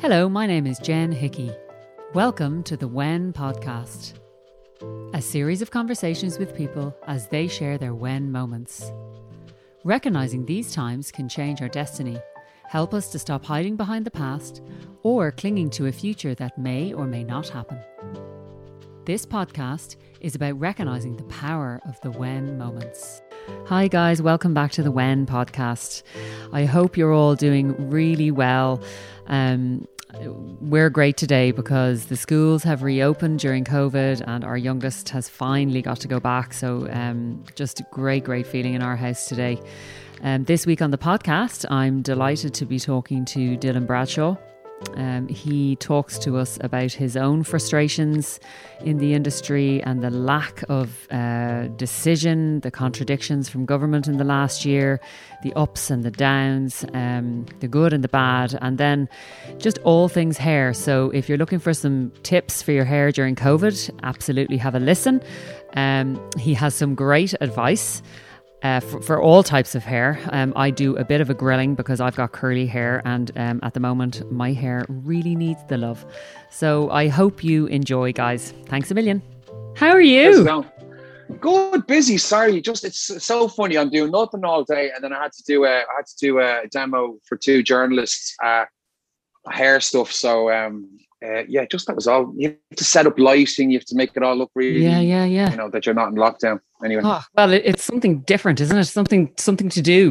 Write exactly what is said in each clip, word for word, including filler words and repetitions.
Hello, my name is Jen Hickey. Welcome to the When Podcast, a series of conversations with people as they share their when moments. Recognizing these times can change our destiny, help us to stop hiding behind the past, or clinging to a future that may or may not happen. This podcast is about recognizing the power of the when moments. Hi guys, welcome back to the When Podcast. I hope you're all doing really well. Um, we're great today because the schools have reopened during COVID and our youngest has finally got to go back. So um, just a great, great feeling in our house today. Um, this week on the podcast, I'm delighted to be talking to Dylan Bradshaw. Um, he talks to us about his own frustrations in the industry and the lack of uh, decision, the contradictions from government in the last year, the ups and the downs, um, the good and the bad, and then just all things hair. So if you're looking for some tips for your hair during COVID, absolutely have a listen. Um, he has some great advice. Uh, for, for all types of hair. Um, I do a bit of a grilling because I've got curly hair and um, at the moment my hair really needs the love. So I hope you enjoy, guys. Thanks a million. How are you? Good, busy. Sorry, just it's so funny. I'm doing nothing all day, and then I had to do a I had to do a demo for two journalists, uh, hair stuff. So um, uh, yeah, just that was all. You have to set up lighting. You have to make it all look really, yeah, yeah, yeah. You know, that you're not in lockdown. Anyway, oh, well, it, it's something different, isn't it? Something, something to do.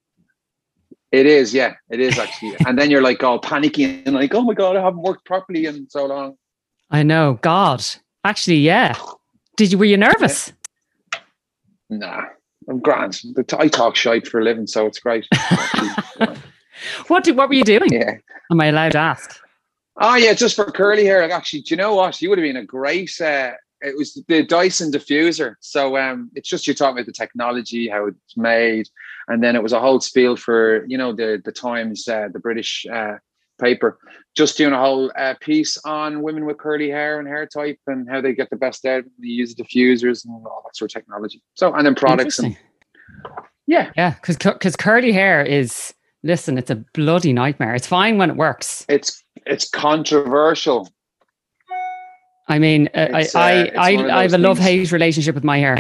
It is, yeah, it is actually. And then you're like all panicky and like, oh my god, I haven't worked properly in so long. I know. God, actually, yeah. Did you? Were you nervous? Yeah. Nah, I'm grand. I talk shite for a living, so it's great. Actually, yeah. What did? What were you doing? Yeah. Am I allowed to ask? Oh yeah, just for curly hair. Like, actually, do you know what? You would have been a great. Uh, it was the Dyson diffuser. So um, it's just you're talking about the technology, how it's made, and then it was a whole spiel for you know the the Times, uh, the British uh, paper, just doing a whole uh, piece on women with curly hair and hair type and how they get the best out. They use diffusers and all that sort of technology. So and then products and yeah, yeah, because because curly hair is. Listen, it's a bloody nightmare. It's fine when it works. It's it's controversial. I mean, uh, I I I, I have a love-hate relationship with my hair.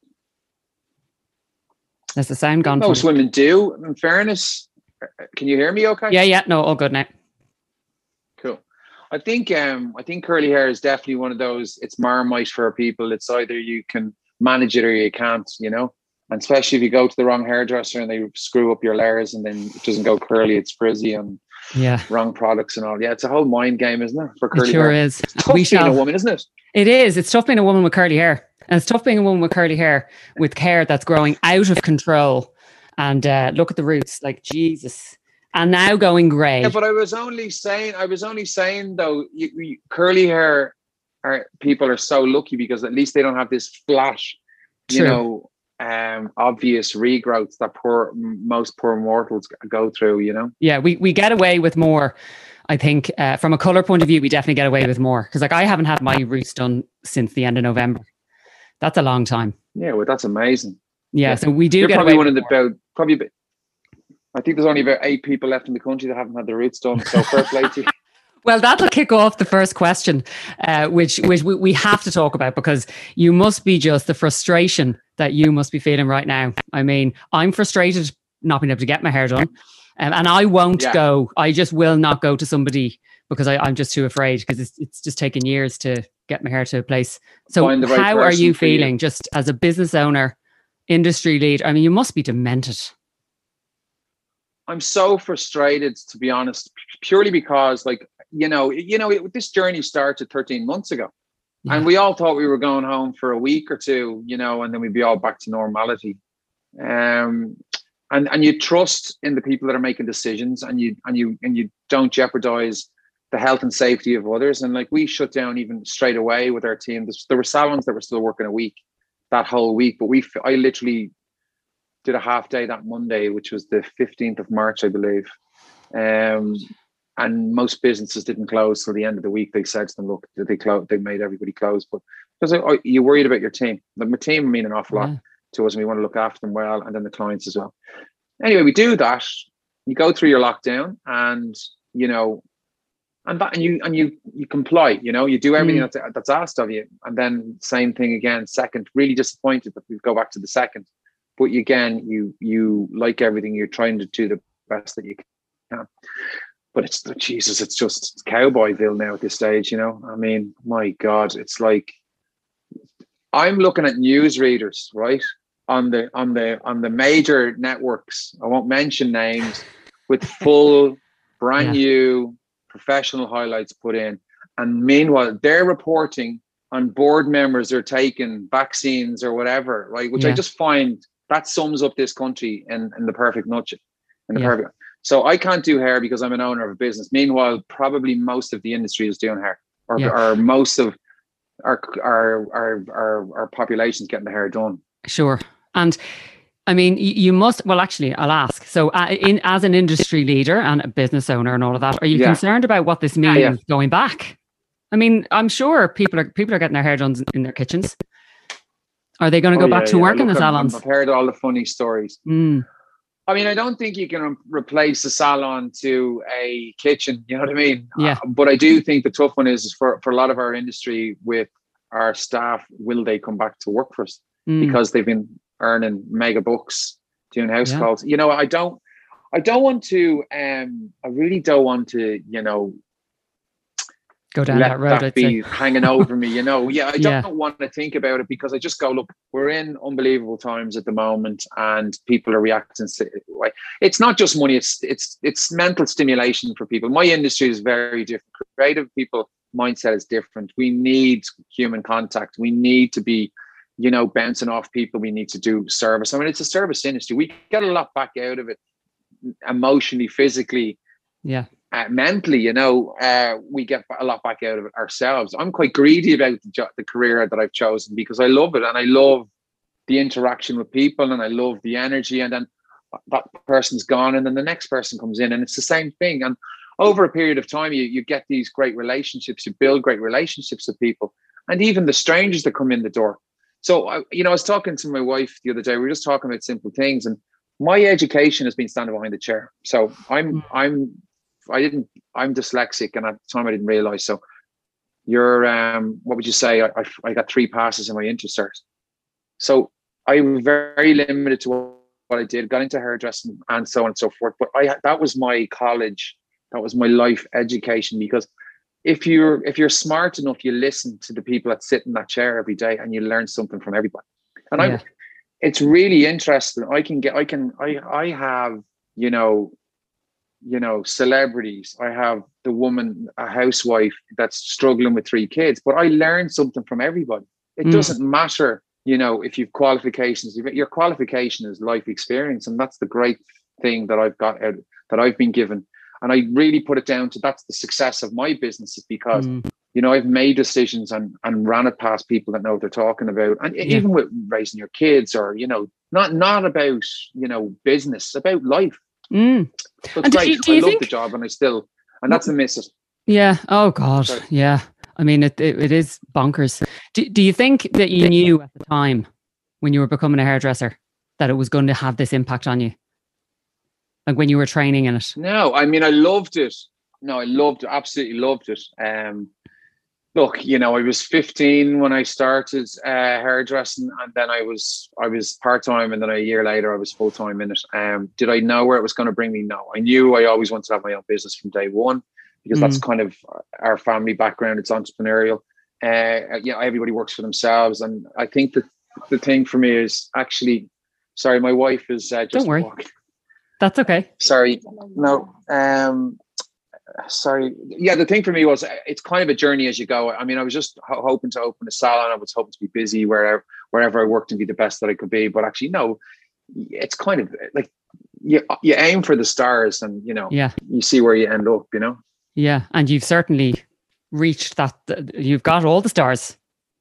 Has the sound gone? Most women do. In fairness, can you hear me? Okay. Yeah, yeah. No, all good now. Cool. I think um I think curly hair is definitely one of those. It's Marmite for people. It's either you can manage it or you can't. You know. And especially if you go to the wrong hairdresser and they screw up your layers and then it doesn't go curly, it's frizzy and yeah, wrong products and all. Yeah, it's a whole mind game, isn't it? For curly it sure hair. is. It's tough we being shall... a woman, isn't it? It is. It's tough being a woman with curly hair. And it's tough being a woman with curly hair with hair that's growing out of control. And uh, look at the roots, like Jesus. And now going grey. Yeah, but I was only saying, I was only saying though, you, you, curly hair are people are so lucky because at least they don't have this flash, you True. know, um obvious regrowths that poor most poor mortals go through, you know. Yeah, we we get away with more. I think uh, from a colour point of view, we definitely get away with more because like I haven't had my roots done since the end of November. That's a long time. Yeah, well, that's amazing. Yeah, yeah. So we do You're get probably away one with of the about probably I think there's only about eight people left in the country that haven't had their roots done. So fair play to you. Well, that'll kick off the first question, uh, which which we, we have to talk about because you must be just the frustration that you must be feeling right now. I mean, I'm frustrated not being able to get my hair done, um, and I won't yeah. go. I just will not go to somebody because I, I'm just too afraid because it's it's just taken years to get my hair to a place. So right how are you feeling, you. just as a business owner, industry lead? I mean, you must be demented. I'm so frustrated, to be honest, purely because, like, you know, you know, it, this journey started thirteen months ago, yeah. and we all thought we were going home for a week or two, you know, and then we'd be all back to normality. Um, and and you trust in the people that are making decisions, and you and you and you don't jeopardize the health and safety of others. And like we shut down even straight away with our team. There were salons that were still working a week, that whole week, but we I literally. did a half day that Monday, which was the fifteenth of March, I believe. Um, and most businesses didn't close till the end of the week. They said to them, look, they close, they made everybody close. But because oh, you're worried about your team. Like, my team mean an awful lot yeah. to us, and we want to look after them well, and then the clients as well. Anyway, we do that. You go through your lockdown, and, you know, and that, and you and you you comply, you know, you do everything Mm. that's that's asked of you, and then same thing again. Second, really disappointed that we go back to the second, but again, you you like everything, you're trying to do the best that you can. But it's Jesus, it's just Cowboyville now at this stage, you know. I mean, my God, it's like I'm looking at news readers, right, on the on the on the major networks. I won't mention names, with full, brand Yeah. new professional highlights put in, and meanwhile they're reporting on board members are taking vaccines or whatever, right? Which I Yeah. just find that sums up this country in, in the perfect nutshell. In the Yeah. perfect. So I can't do hair because I'm an owner of a business. Meanwhile, probably most of the industry is doing hair, or, Yeah. or most of our our our our, our population's getting the hair done. Sure. And I mean, you, you must, well, actually, I'll ask. So uh, in, as an industry leader and a business owner and all of that, are you Yeah. concerned about what this means Yeah, yeah. going back? I mean, I'm sure people are people are getting their hair done in their kitchens. Are they going to Oh, go yeah, back to yeah. work in Look, the I'm- salons? I've heard all the funny stories. Mm. I mean, I don't think you can replace a salon to a kitchen. You know what I mean? Yeah. Uh, but I do think the tough one is, is for, for a lot of our industry with our staff, will they come back to work for us? Mm. Because they've been earning mega bucks doing house Yeah. calls. You know, I don't, I don't want to, um, I really don't want to, you know, Go down let that road, that I'd be say. hanging over me, you know. Yeah, I Yeah. don't want to think about it because I just go, look, we're in unbelievable times at the moment, and people are reacting. It's not just money; it's it's it's mental stimulation for people. My industry is very different. Creative people mindset is different. We need human contact. We need to be, you know, bouncing off people. We need to do service. I mean, it's a service industry. We get a lot back out of it, emotionally, physically. Yeah. Uh, mentally, you know, uh, we get a lot back out of it ourselves. I'm quite greedy about the, jo- the career that I've chosen because I love it, and I love the interaction with people, and I love the energy. And then that person's gone, and then the next person comes in, and it's the same thing. And over a period of time, you you get these great relationships. You build great relationships with people, and even the strangers that come in the door. So, I, you know, I was talking to my wife the other day. We were just talking about simple things, and my education has been standing behind the chair. So I'm I'm. I didn't, I'm dyslexic, and at the time I didn't realize. So you're, um, what would you say? I, I, I got three passes in my InterCert. So I was very limited to what I did, got into hairdressing and so on and so forth. But I, that was my college. That was my life education, because if you're, if you're smart enough, you listen to the people that sit in that chair every day, and you learn something from everybody. And Yeah. I, it's really interesting. I can get, I can, I, I have, you know, you know, celebrities. I have the woman, a housewife that's struggling with three kids, but I learned something from everybody. It Mm. doesn't matter, you know, if you've qualifications, your qualification is life experience. And that's the great thing that I've got out, that I've been given. And I really put it down to, that's the success of my business, is because, Mm. you know, I've made decisions and, and ran it past people that know what they're talking about. And Yeah. even with raising your kids, or, you know, not, not about, you know, business, about life. Mm. So it's And do great. you- do I you love think- the job, and I still, and that's a miss it. Yeah. Oh God. Sorry. Yeah. I mean, it, it it is bonkers. Do Do you think that you knew at the time when you were becoming a hairdresser that it was going to have this impact on you? Like when you were training in it? No, I mean, I loved it. No, I loved it. Absolutely loved it. Um, look, you know, I was fifteen when I started uh, hairdressing, and then I was I was part time, and then a year later I was full time in it. Um, did I know where it was going to bring me? No, I knew I always wanted to have my own business from day one, because that's kind of our family background. It's entrepreneurial. Uh, yeah, everybody works for themselves, and I think that the thing for me is actually, sorry, my wife is uh, just Don't worry. walking. That's okay. Sorry, no. Um, sorry. Yeah, the thing for me was, it's kind of a journey as you go. I mean, I was just ho- hoping to open a salon. I was hoping to be busy wherever wherever I worked and be the best that I could be. But actually, no, it's kind of like you you aim for the stars, and you know, Yeah. you see where you end up. You know. Yeah. And you've certainly reached that. You've got all the stars.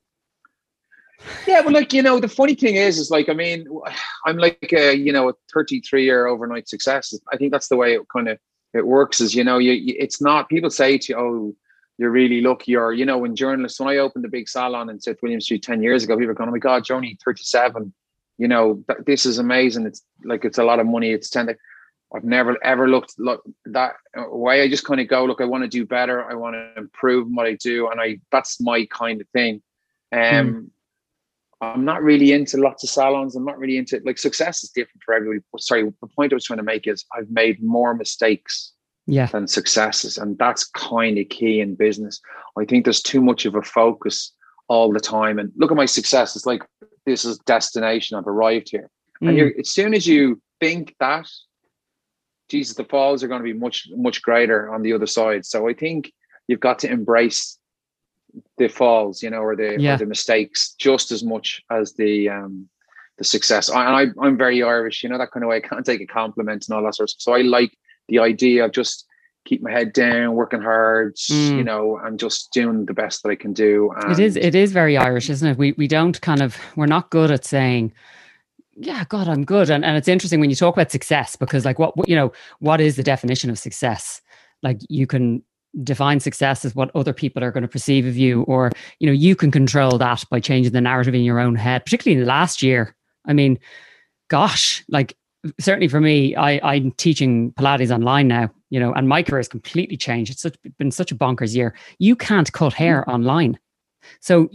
Yeah, well, like, you know, the funny thing is, is like, I mean, I'm like a, you know, a thirty-three year overnight success. I think that's the way it kind of, it works, is, you know, you, you it's not, people say to you, oh, you're really lucky, or, you know, when journalists, when I opened a big salon in South William Street ten years ago, people were going, oh my God, you're only thirty-seven. You know, th- this is amazing. It's like, it's a lot of money. It's ten. I've never ever looked, look, that way. I just kind of go, look, I want to do better. I want to improve what I do. And I, that's my kind of thing. Um, mm. I'm not really into lots of salons. I'm not really into like success is different for everybody. Sorry, the point I was trying to make is I've made more mistakes yeah. than successes. And that's kind of key in business. I think there's too much of a focus all the time. And look at my success. It's like, this is destination. I've arrived here. Mm. And you're, as soon as you think that, Jesus, the falls are going to be much, much greater on the other side. So I think you've got to embrace the falls, you know, or the yeah. or the mistakes just as much as the um the success. I, and I, I'm very Irish, you know, that kind of way. I can't take a compliment and all that sort of stuff. So I like the idea of just keep my head down, working hard, mm. you know, and just doing the best that I can do. And it is, it is very Irish, isn't it? We we don't kind of, we're not good at saying, yeah, God, I'm good. And and it's interesting when you talk about success, because like what, what you know, what is the definition of success? Like you can define success as what other people are going to perceive of you, or, you know, you can control that by changing the narrative in your own head, particularly in the last year. I mean, gosh, like certainly for me, I, I'm teaching Pilates online now, you know, and my career has completely changed. It's such, been such a bonkers year. You can't cut hair mm-hmm. online. So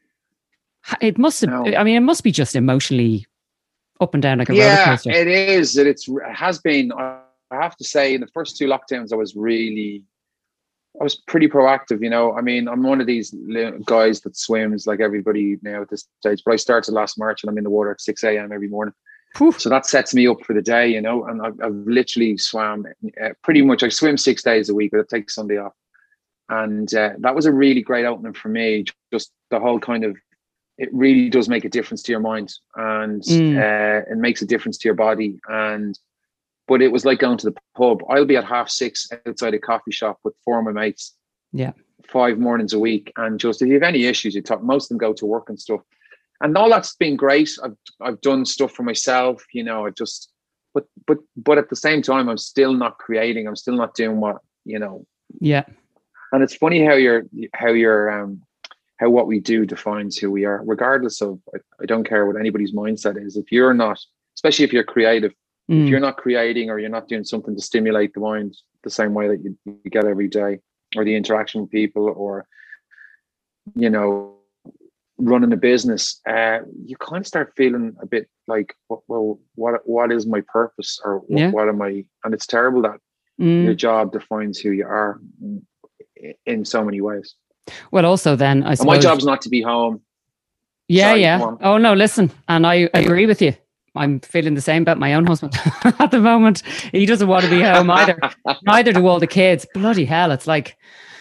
it must have, no. I mean, it must be just emotionally up and down like a yeah, roller coaster. It is. It, it's, it has been, I have to say, in the first two lockdowns, I was really, I was pretty proactive, you know. I mean, I'm one of these guys that swims like everybody now at this stage, but I started last March and I'm in the water at six a.m. every morning. Oof. So that sets me up for the day, you know, and I've, I've literally swam uh, pretty much, I swim six days a week, but I take Sunday off. And uh, that was a really great opening for me. Just the whole kind of, it really does make a difference to your mind, and mm. uh, it makes a difference to your body. And But it was like going to the pub. I'll be at half six outside a coffee shop with four of my mates. Yeah. Five mornings a week. And just if you have any issues, you talk, most of them go to work and stuff. And all that's been great. I've I've done stuff for myself, you know, I just but but but at the same time, I'm still not creating. I'm still not doing what, you know. Yeah. And it's funny how you're how you're um how what we do defines who we are, regardless of I, I don't care what anybody's mindset is. If you're not, especially if you're creative, Mm. if you're not creating or you're not doing something to stimulate the mind the same way that you, you get every day, or the interaction with people, or, you know, running a business, uh, you kind of start feeling a bit like, well, what what is my purpose, or what, yeah. what am I? And it's terrible that mm. your job defines who you are in so many ways. Well, also then, I suppose... And my job's not to be home. Yeah, Sorry, yeah. Oh, no, listen. And I, I agree with you. I'm feeling the same about my own husband at the moment. He doesn't want to be home either. Neither do all the kids. Bloody hell. It's like,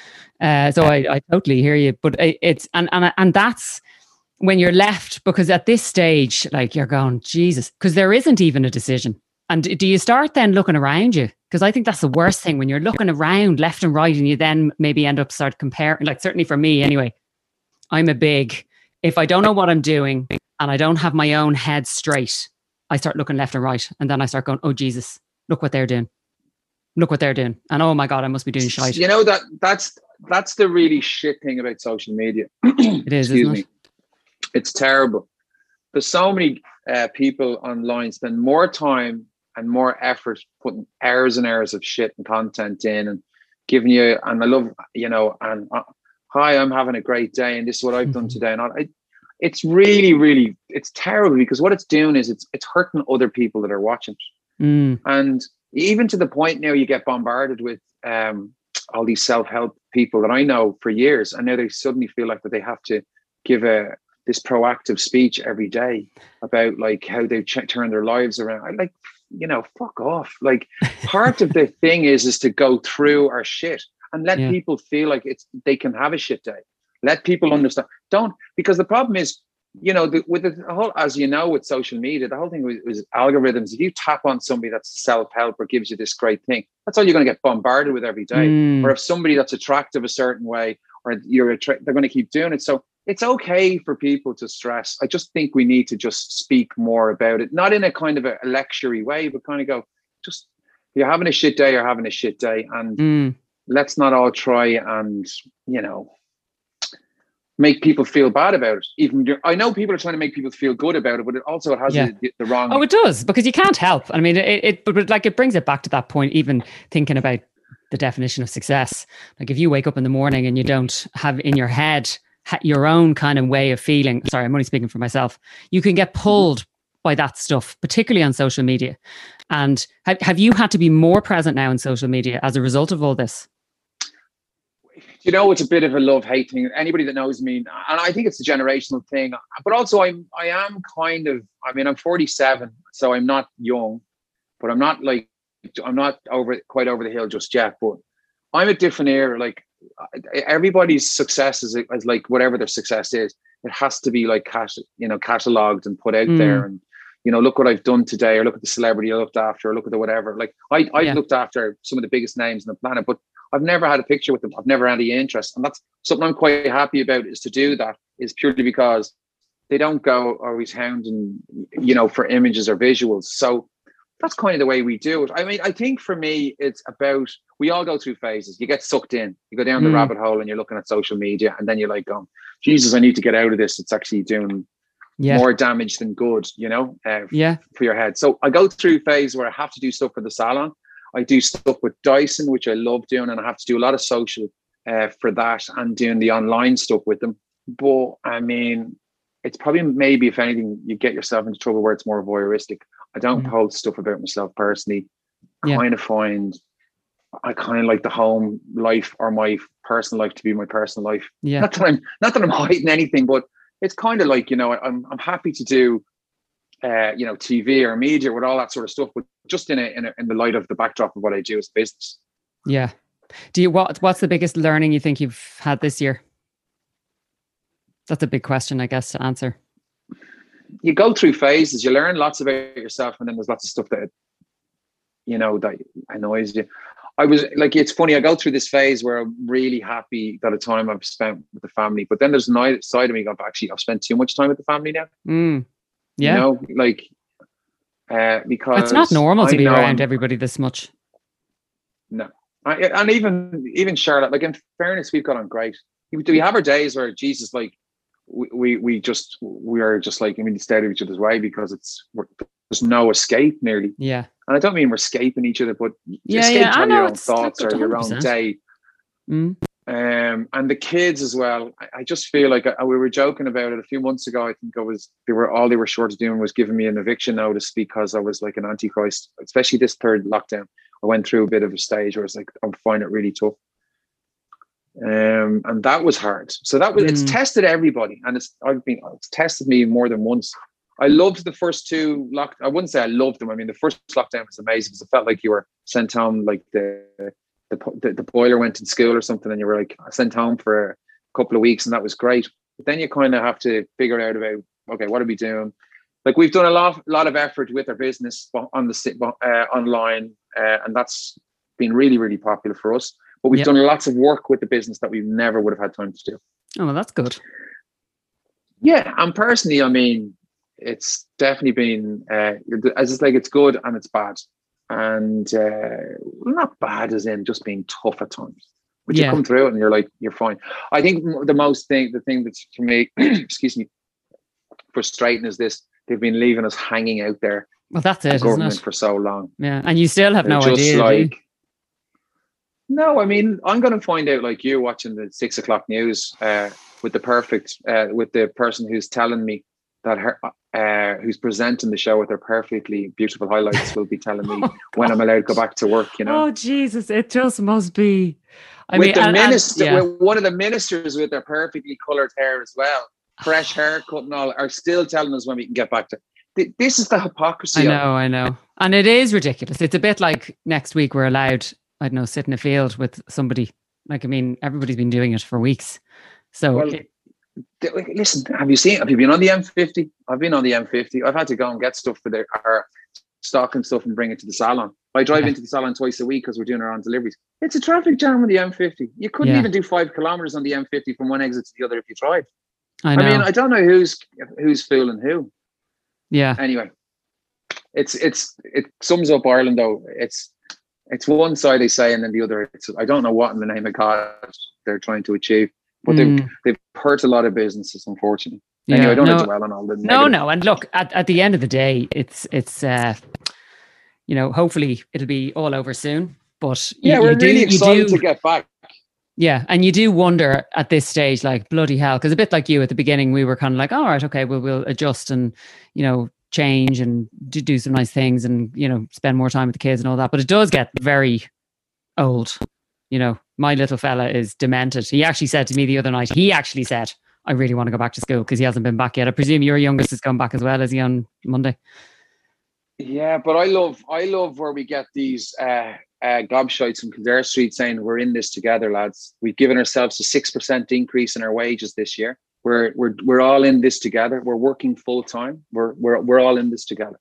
uh, so I, I totally hear you, but it, it's, and, and, and that's when you're left, because at this stage, like you're going, Jesus, because there isn't even a decision. And do you start then looking around you? Because I think that's the worst thing, when you're looking around left and right and you then maybe end up start comparing, like certainly for me anyway, I'm a big, if I don't know what I'm doing and I don't have my own head straight, I start looking left and right, and then I start going, oh, Jesus, look what they're doing. Look what they're doing. And oh my God, I must be doing shite. You know, that that's that's the really shit thing about social media. It is, Excuse isn't me. it? It's terrible. There's so many uh, people online spend more time and more effort putting hours and hours of shit and content in and giving you, and I love, you know, and uh, hi, I'm having a great day and this is what I've done today. And I, it's really, really, it's terrible, because what it's doing is it's it's hurting other people that are watching. Mm. And even to the point now you get bombarded with um, all these self-help people that I know for years, and now they suddenly feel like that they have to give a this proactive speech every day about like how they ch- turn their lives around. I like, you know, fuck off. Like part of the thing is is to go through our shit and let yeah. people feel like it's they can have a shit day. Let people understand. Don't, because the problem is, you know, the, with the whole, as you know, with social media, the whole thing was, was algorithms. If you tap on somebody that's self-help or gives you this great thing, that's all you're going to get bombarded with every day. Mm. Or if somebody that's attractive a certain way, or you're attra- they're going to keep doing it. So it's okay for people to stress. I just think we need to just speak more about it, not in a kind of a lectury way, but kind of go, just you're having a shit day, you're having a shit day, and mm. let's not all try and, you know, make people feel bad about it. Even I know people are trying to make people feel good about it, but it also has yeah. the, the wrong. Oh, it does, because you can't help. I mean, it, it, but like it brings it back to that point. Even thinking about the definition of success. Like if you wake up in the morning and you don't have in your head your own kind of way of feeling, sorry, I'm only speaking for myself, you can get pulled by that stuff, particularly on social media. And have, have you had to be more present now in social media as a result of all this? You know, it's a bit of a love-hate thing. Anybody that knows me, and I think it's a generational thing, but also I'm, I am kind of, I mean, I'm forty-seven, so I'm not young, but I'm not like, I'm not over quite over the hill just yet, but I'm a different era. Like everybody's success is, is like whatever their success is, it has to be like, cat, you know, cataloged and put out mm. there. And, you know, look what I've done today, or look at the celebrity I looked after, or look at the whatever. Like I, I've yeah. looked after some of the biggest names on the planet, but I've never had a picture with them. I've never had any interest. And that's something I'm quite happy about, is to do that, is purely because they don't go always hounding, you know, for images or visuals. So that's kind of the way we do it. I mean, I think for me, it's about, we all go through phases. You get sucked in, you go down the mm. rabbit hole and you're looking at social media, and then you're like, going, Jesus, I need to get out of this. It's actually doing yeah. more damage than good, you know, uh, yeah. for your head. So I go through a phase where I have to do stuff for the salon. I do stuff with Dyson, which I love doing, and I have to do a lot of social uh, for that, and doing the online stuff with them. But I mean, it's probably maybe, if anything, you get yourself into trouble where it's more voyeuristic. I don't mm. post stuff about myself personally. I yeah. kind of find, I kind of like the home life or my personal life to be my personal life. Yeah. Not that I'm, not that I'm hiding anything, but it's kind of like, you know, I'm, I'm happy to do, uh, you know, T V or media with all that sort of stuff, but just in a, in a, in the light of the backdrop of what I do as a business. Yeah. Do you, what, what's the biggest learning you think you've had this year? That's a big question, I guess, to answer. You go through phases, you learn lots about yourself, and then there's lots of stuff that, you know, that annoys you. I was like, it's funny, I go through this phase where I'm really happy that the time I've spent with the family, but then there's another side of me going, actually, I've spent too much time with the family now. Mm. Yeah. You know, like, uh, because it's not normal to I be around I'm, everybody this much. No. I, and even, even Charlotte, like, in fairness, we've got on great. Do we have our days where Jesus, like, we, we, we just, we are just like, I mean, stay out of each other's way, because it's, we're, there's no escape nearly. Yeah. And I don't mean we're escaping each other, but yeah, escape yeah, to I have know, your own it's thoughts like or your own day. Mm. Um, and the kids as well. I, I just feel like I, we were joking about it a few months ago. I think I was, they were, all they were short of doing was giving me an eviction notice because I was like an antichrist, especially this third lockdown. I went through a bit of a stage where I was like, I'm finding it really tough. Um, and that was hard. So that was, mm. it's tested everybody, and it's, I've been, it's tested me more than once. I loved the first two lock. I wouldn't say I loved them. I mean, the first lockdown was amazing because it felt like you were sent home, like the, the, the, the boiler went to school or something, and you were like sent home for a couple of weeks, and that was great. But then you kind of have to figure out about, okay, what are we doing? Like, we've done a lot, lot of effort with our business on the uh, online, uh, and that's been really, really popular for us. But we've yep. done lots of work with the business that we never would have had time to do. Oh, well, that's good. Yeah, and personally, I mean, it's definitely been, uh, as it's like, it's good and it's bad. And uh, not bad as in just being tough at times. But yeah. you come through it and you're like, you're fine. I think the most thing, the thing that's for me, excuse me, frustrating is this. They've been leaving us hanging out there. Well, that's it, government isn't it? For so long. Yeah, and you still have They're no just idea. Like, no, I mean, I'm going to find out, like you, watching the six o'clock news uh, with the perfect, uh, with the person who's telling me that her, uh, who's presenting the show with her perfectly beautiful highlights, will be telling me oh, when I'm allowed to go back to work. You know? Oh Jesus, it just must be. I with mean, the and, minister, and, yeah. with one of the ministers with their perfectly coloured hair as well, fresh haircut and all, are still telling us when we can get back to. This is the hypocrisy. I know, I know, and it is ridiculous. It's a bit like next week we're allowed, I don't know, sit in a field with somebody. Like, I mean, everybody's been doing it for weeks. So, well, it, listen, have you seen, have you been on the M fifty? I've been on the M fifty. I've had to go and get stuff for their our stock and stuff and bring it to the salon. I drive yeah. into the salon twice a week because we're doing our own deliveries. It's a traffic jam on the M fifty. You couldn't yeah. even do five kilometers on the M fifty from one exit to the other if you tried. I know. I mean, I don't know who's who's fooling who. Yeah. Anyway, it's it's it sums up Ireland though. It's it's one side they say, and then the other. It's, I don't know what in the name of God they're trying to achieve, but mm. they've they've hurt a lot of businesses, unfortunately. Yeah. Anyway, I don't no, want to dwell on all the no, negative. no. And look, at, at the end of the day, it's it's uh, you know, hopefully it'll be all over soon. But yeah, you, we're you do, really you excited do, to get back. yeah. And you do wonder at this stage, like bloody hell, because a bit like you at the beginning, we were kind of like, all right, okay, well, we'll adjust and, you know, change and do, do some nice things and, you know, spend more time with the kids and all that. But it does get very old. You know, my little fella is demented. He actually said to me the other night, he actually said, I really want to go back to school because he hasn't been back yet. I presume your youngest is going back as well, is he, on Monday? Yeah, but I love, I love where we get these uh, uh, gobshites from Kildare Street saying we're in this together, lads. We've given ourselves a six percent increase in our wages this year. We're we're we're all in this together. We're working full time. We're we're we're all in this together.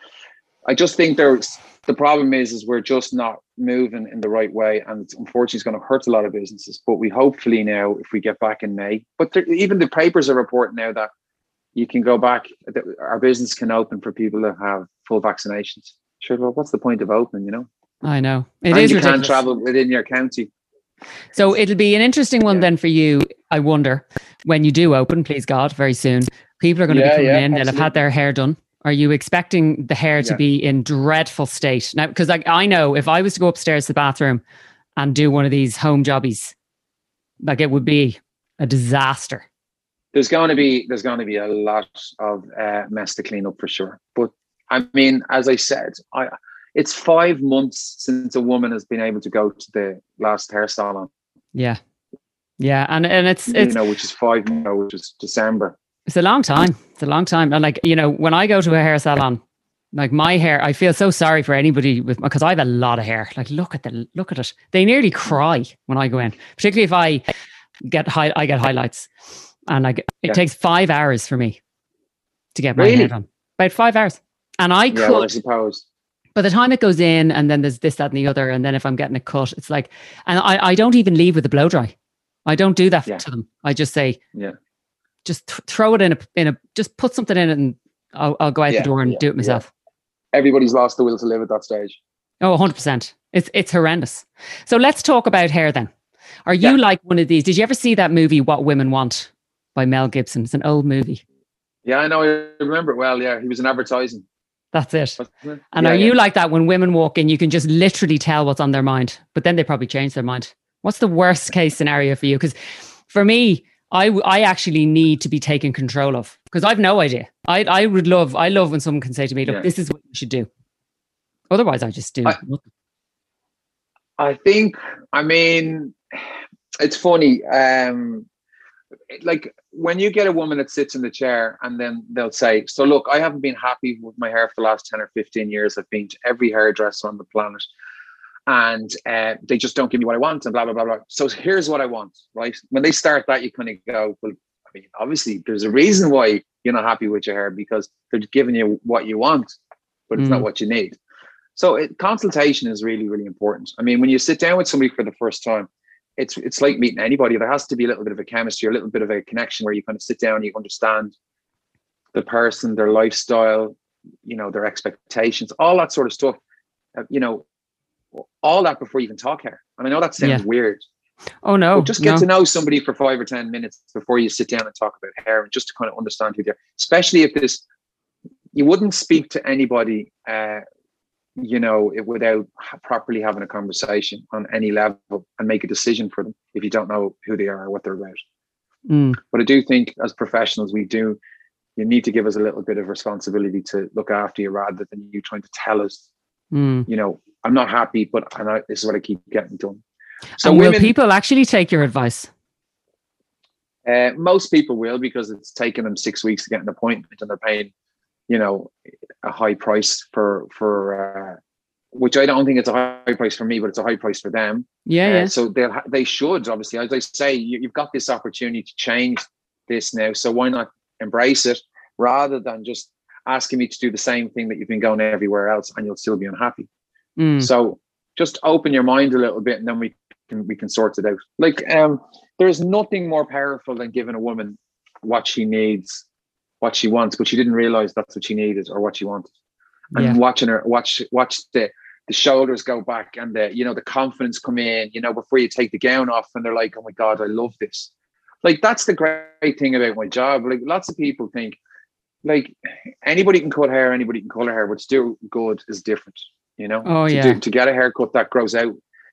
I just think there's the problem is is we're just not moving in the right way, and it's, unfortunately, it's going to hurt a lot of businesses. But we hopefully now, if we get back in May, but there, even the papers are reporting now that you can go back. Our business can open for people that have full vaccinations. Sure, well, what's the point of opening? You know. I know it and is you ridiculous. Can't travel within your county. So it'll be an interesting one yeah. then for you. I wonder when you do open, please God, very soon. People are going to yeah, be coming yeah, in. They'll absolutely. have had their hair done. Are you expecting the hair to yeah. be in dreadful state now? Because like I know if I was to go upstairs to the bathroom and do one of these home jobbies, like it would be a disaster. There's going to be there's going to be a lot of uh, mess to clean up for sure. But I mean, as I said, I it's five months since a woman has been able to go to the last hair salon. Yeah, yeah, and and it's you it's know which is five, you know, which is December. It's a long time. It's a long time. And like, you know, when I go to a hair salon, like my hair, I feel so sorry for anybody with, because I have a lot of hair. Like, look at the, look at it. They nearly cry when I go in, particularly if I get high, I get highlights and like, it Yeah. takes five hours for me to get my Really? hair done. About five hours. And I Yeah, could, well, I suppose. by the time it goes in and then there's this, that and the other. And then if I'm getting a cut, it's like, and I, I don't even leave with a blow dry. I don't do that Yeah. to them. I just say, Yeah. just th- throw it in a, in a, just put something in it and I'll, I'll go out Yeah, the door and yeah, do it myself. Yeah. Everybody's lost the will to live at that stage. Oh, one hundred percent. It's, it's horrendous. So let's talk about hair then. Are you Yeah. like one of these? Did you ever see that movie, What Women Want by Mel Gibson? It's an old movie. Yeah, I know. I remember it well. Yeah, he was in advertising. That's it. it? And yeah, are yeah. you like that when women walk in, you can just literally tell what's on their mind, but then they probably change their mind? What's the worst case scenario for you? Because for me, I, I actually need to be taken control of because I've no idea. I I would love, I love when someone can say to me, look, Yeah. this is what you should do. Otherwise, I just do I- nothing. I think, I mean, it's funny. Um, like when you get a woman that sits in the chair and then they'll say, so look, I haven't been happy with my hair for the last ten or fifteen years. I've been to every hairdresser on the planet and uh, they just don't give me what I want and blah, blah, blah, blah. So here's what I want, right? When they start that, you kind of go, well, I mean, obviously there's a reason why you're not happy with your hair because they're giving you what you want, but it's Mm. not what you need. So it, consultation is really, really important. I mean, when you sit down with somebody for the first time, it's it's like meeting anybody. There has to be a little bit of a chemistry, a little bit of a connection where you kind of sit down, you understand the person, their lifestyle, you know, their expectations, all that sort of stuff. Uh, you know, all that before you even talk hair. And I know that sounds Yeah. weird. Oh, no. But just get no. to know somebody for five or ten minutes before you sit down and talk about hair, and just to kind of understand who they are. Especially if this, you wouldn't speak to anybody, uh, you know, it, without properly having a conversation on any level and make a decision for them if you don't know who they are or what they're about. Mm. But I do think as professionals, we do, you need to give us a little bit of responsibility to look after you rather than you trying to tell us, Mm. you know, I'm not happy, but and I, this is what I keep getting done. So and women, will people actually take your advice? uh, most people will, because it's taken them six weeks to get an appointment and they're paying, you know, a high price for, for, uh, which I don't think it's a high price for me, but it's a high price for them. Yeah, Uh, yeah. So they will they should, obviously, as I say, you, you've got this opportunity to change this now. So why not embrace it rather than just asking me to do the same thing that you've been going everywhere else and you'll still be unhappy. Mm. So just open your mind a little bit and then we can, we can sort it out. Like, um, there's nothing more powerful than giving a woman what she needs, what she wants, but she didn't realize that's what she needed or what she wanted. And Yeah. watching her, watch, watch the, the shoulders go back and the, you know, the confidence come in, you know, before you take the gown off and they're like, oh my God, I love this. Like, that's the great thing about my job. Like, lots of people think like anybody can cut hair, anybody can color hair, but to do good is different, you know. Oh, to yeah. do, to get a haircut that grows out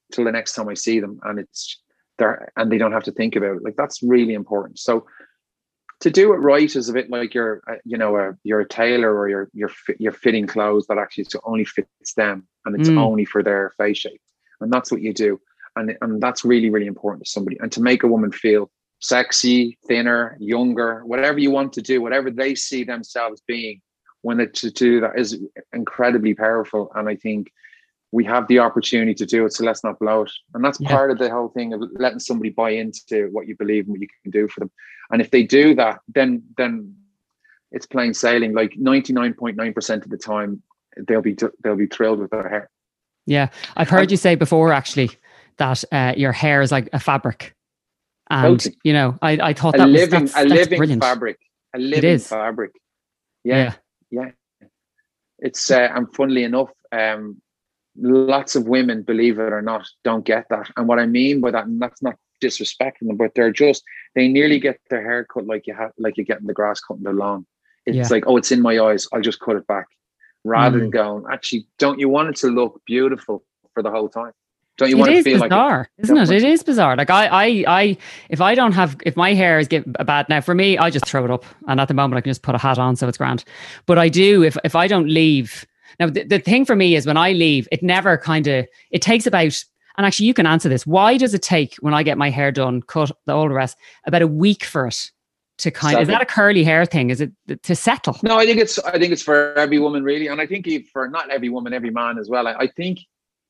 till the next time I see them, and it's there, and they don't have to think about it. Like, that's really important. So to do it right is a bit like you're, uh, you know, a, you're a tailor, or you're you're you're fitting clothes that actually only fits them, and it's mm. only for their face shape, and that's what you do, and and that's really really important to somebody, and to make a woman feel sexy, thinner, younger, whatever you want to do, whatever they see themselves being, when it, to do that is incredibly powerful. And I think we have the opportunity to do it, so let's not blow it. And that's yeah. part of the whole thing of letting somebody buy into what you believe and what you can do for them. And if they do that, then then it's plain sailing. Like ninety-nine point nine percent of the time, they'll be they'll be thrilled with their hair. Yeah, I've heard and, you say before actually that uh, your hair is like a fabric. And totally. you know, I, I thought a that living, was that's, a that's living brilliant. fabric, a living fabric. Yeah, yeah. yeah. It's uh, and funnily enough, um, lots of women, believe it or not, don't get that. And what I mean by that, and that's not disrespecting them, but they're just they nearly get their hair cut like you have, like you're getting the grass cut in their lawn. It's yeah. like, oh, it's in my eyes, I'll just cut it back, rather mm. than going, actually, don't you want it to look beautiful for the whole time? Don't you it want to bizarre, feel like bizarre, isn't it? It is bizarre. Like I, I, I, if I don't have, if my hair is getting bad now, for me, I just throw it up, and at the moment I can just put a hat on, so it's grand. But I do, if if I don't leave now, the, the thing for me is when I leave, it never kind of, it takes about, and actually you can answer this. Why does it take when I get my hair done, cut, the all the rest, about a week for it to kind of, is that a curly hair thing? Is it to settle? No, I think it's, I think it's for every woman really, and I think for not every woman, every man as well. I, I think.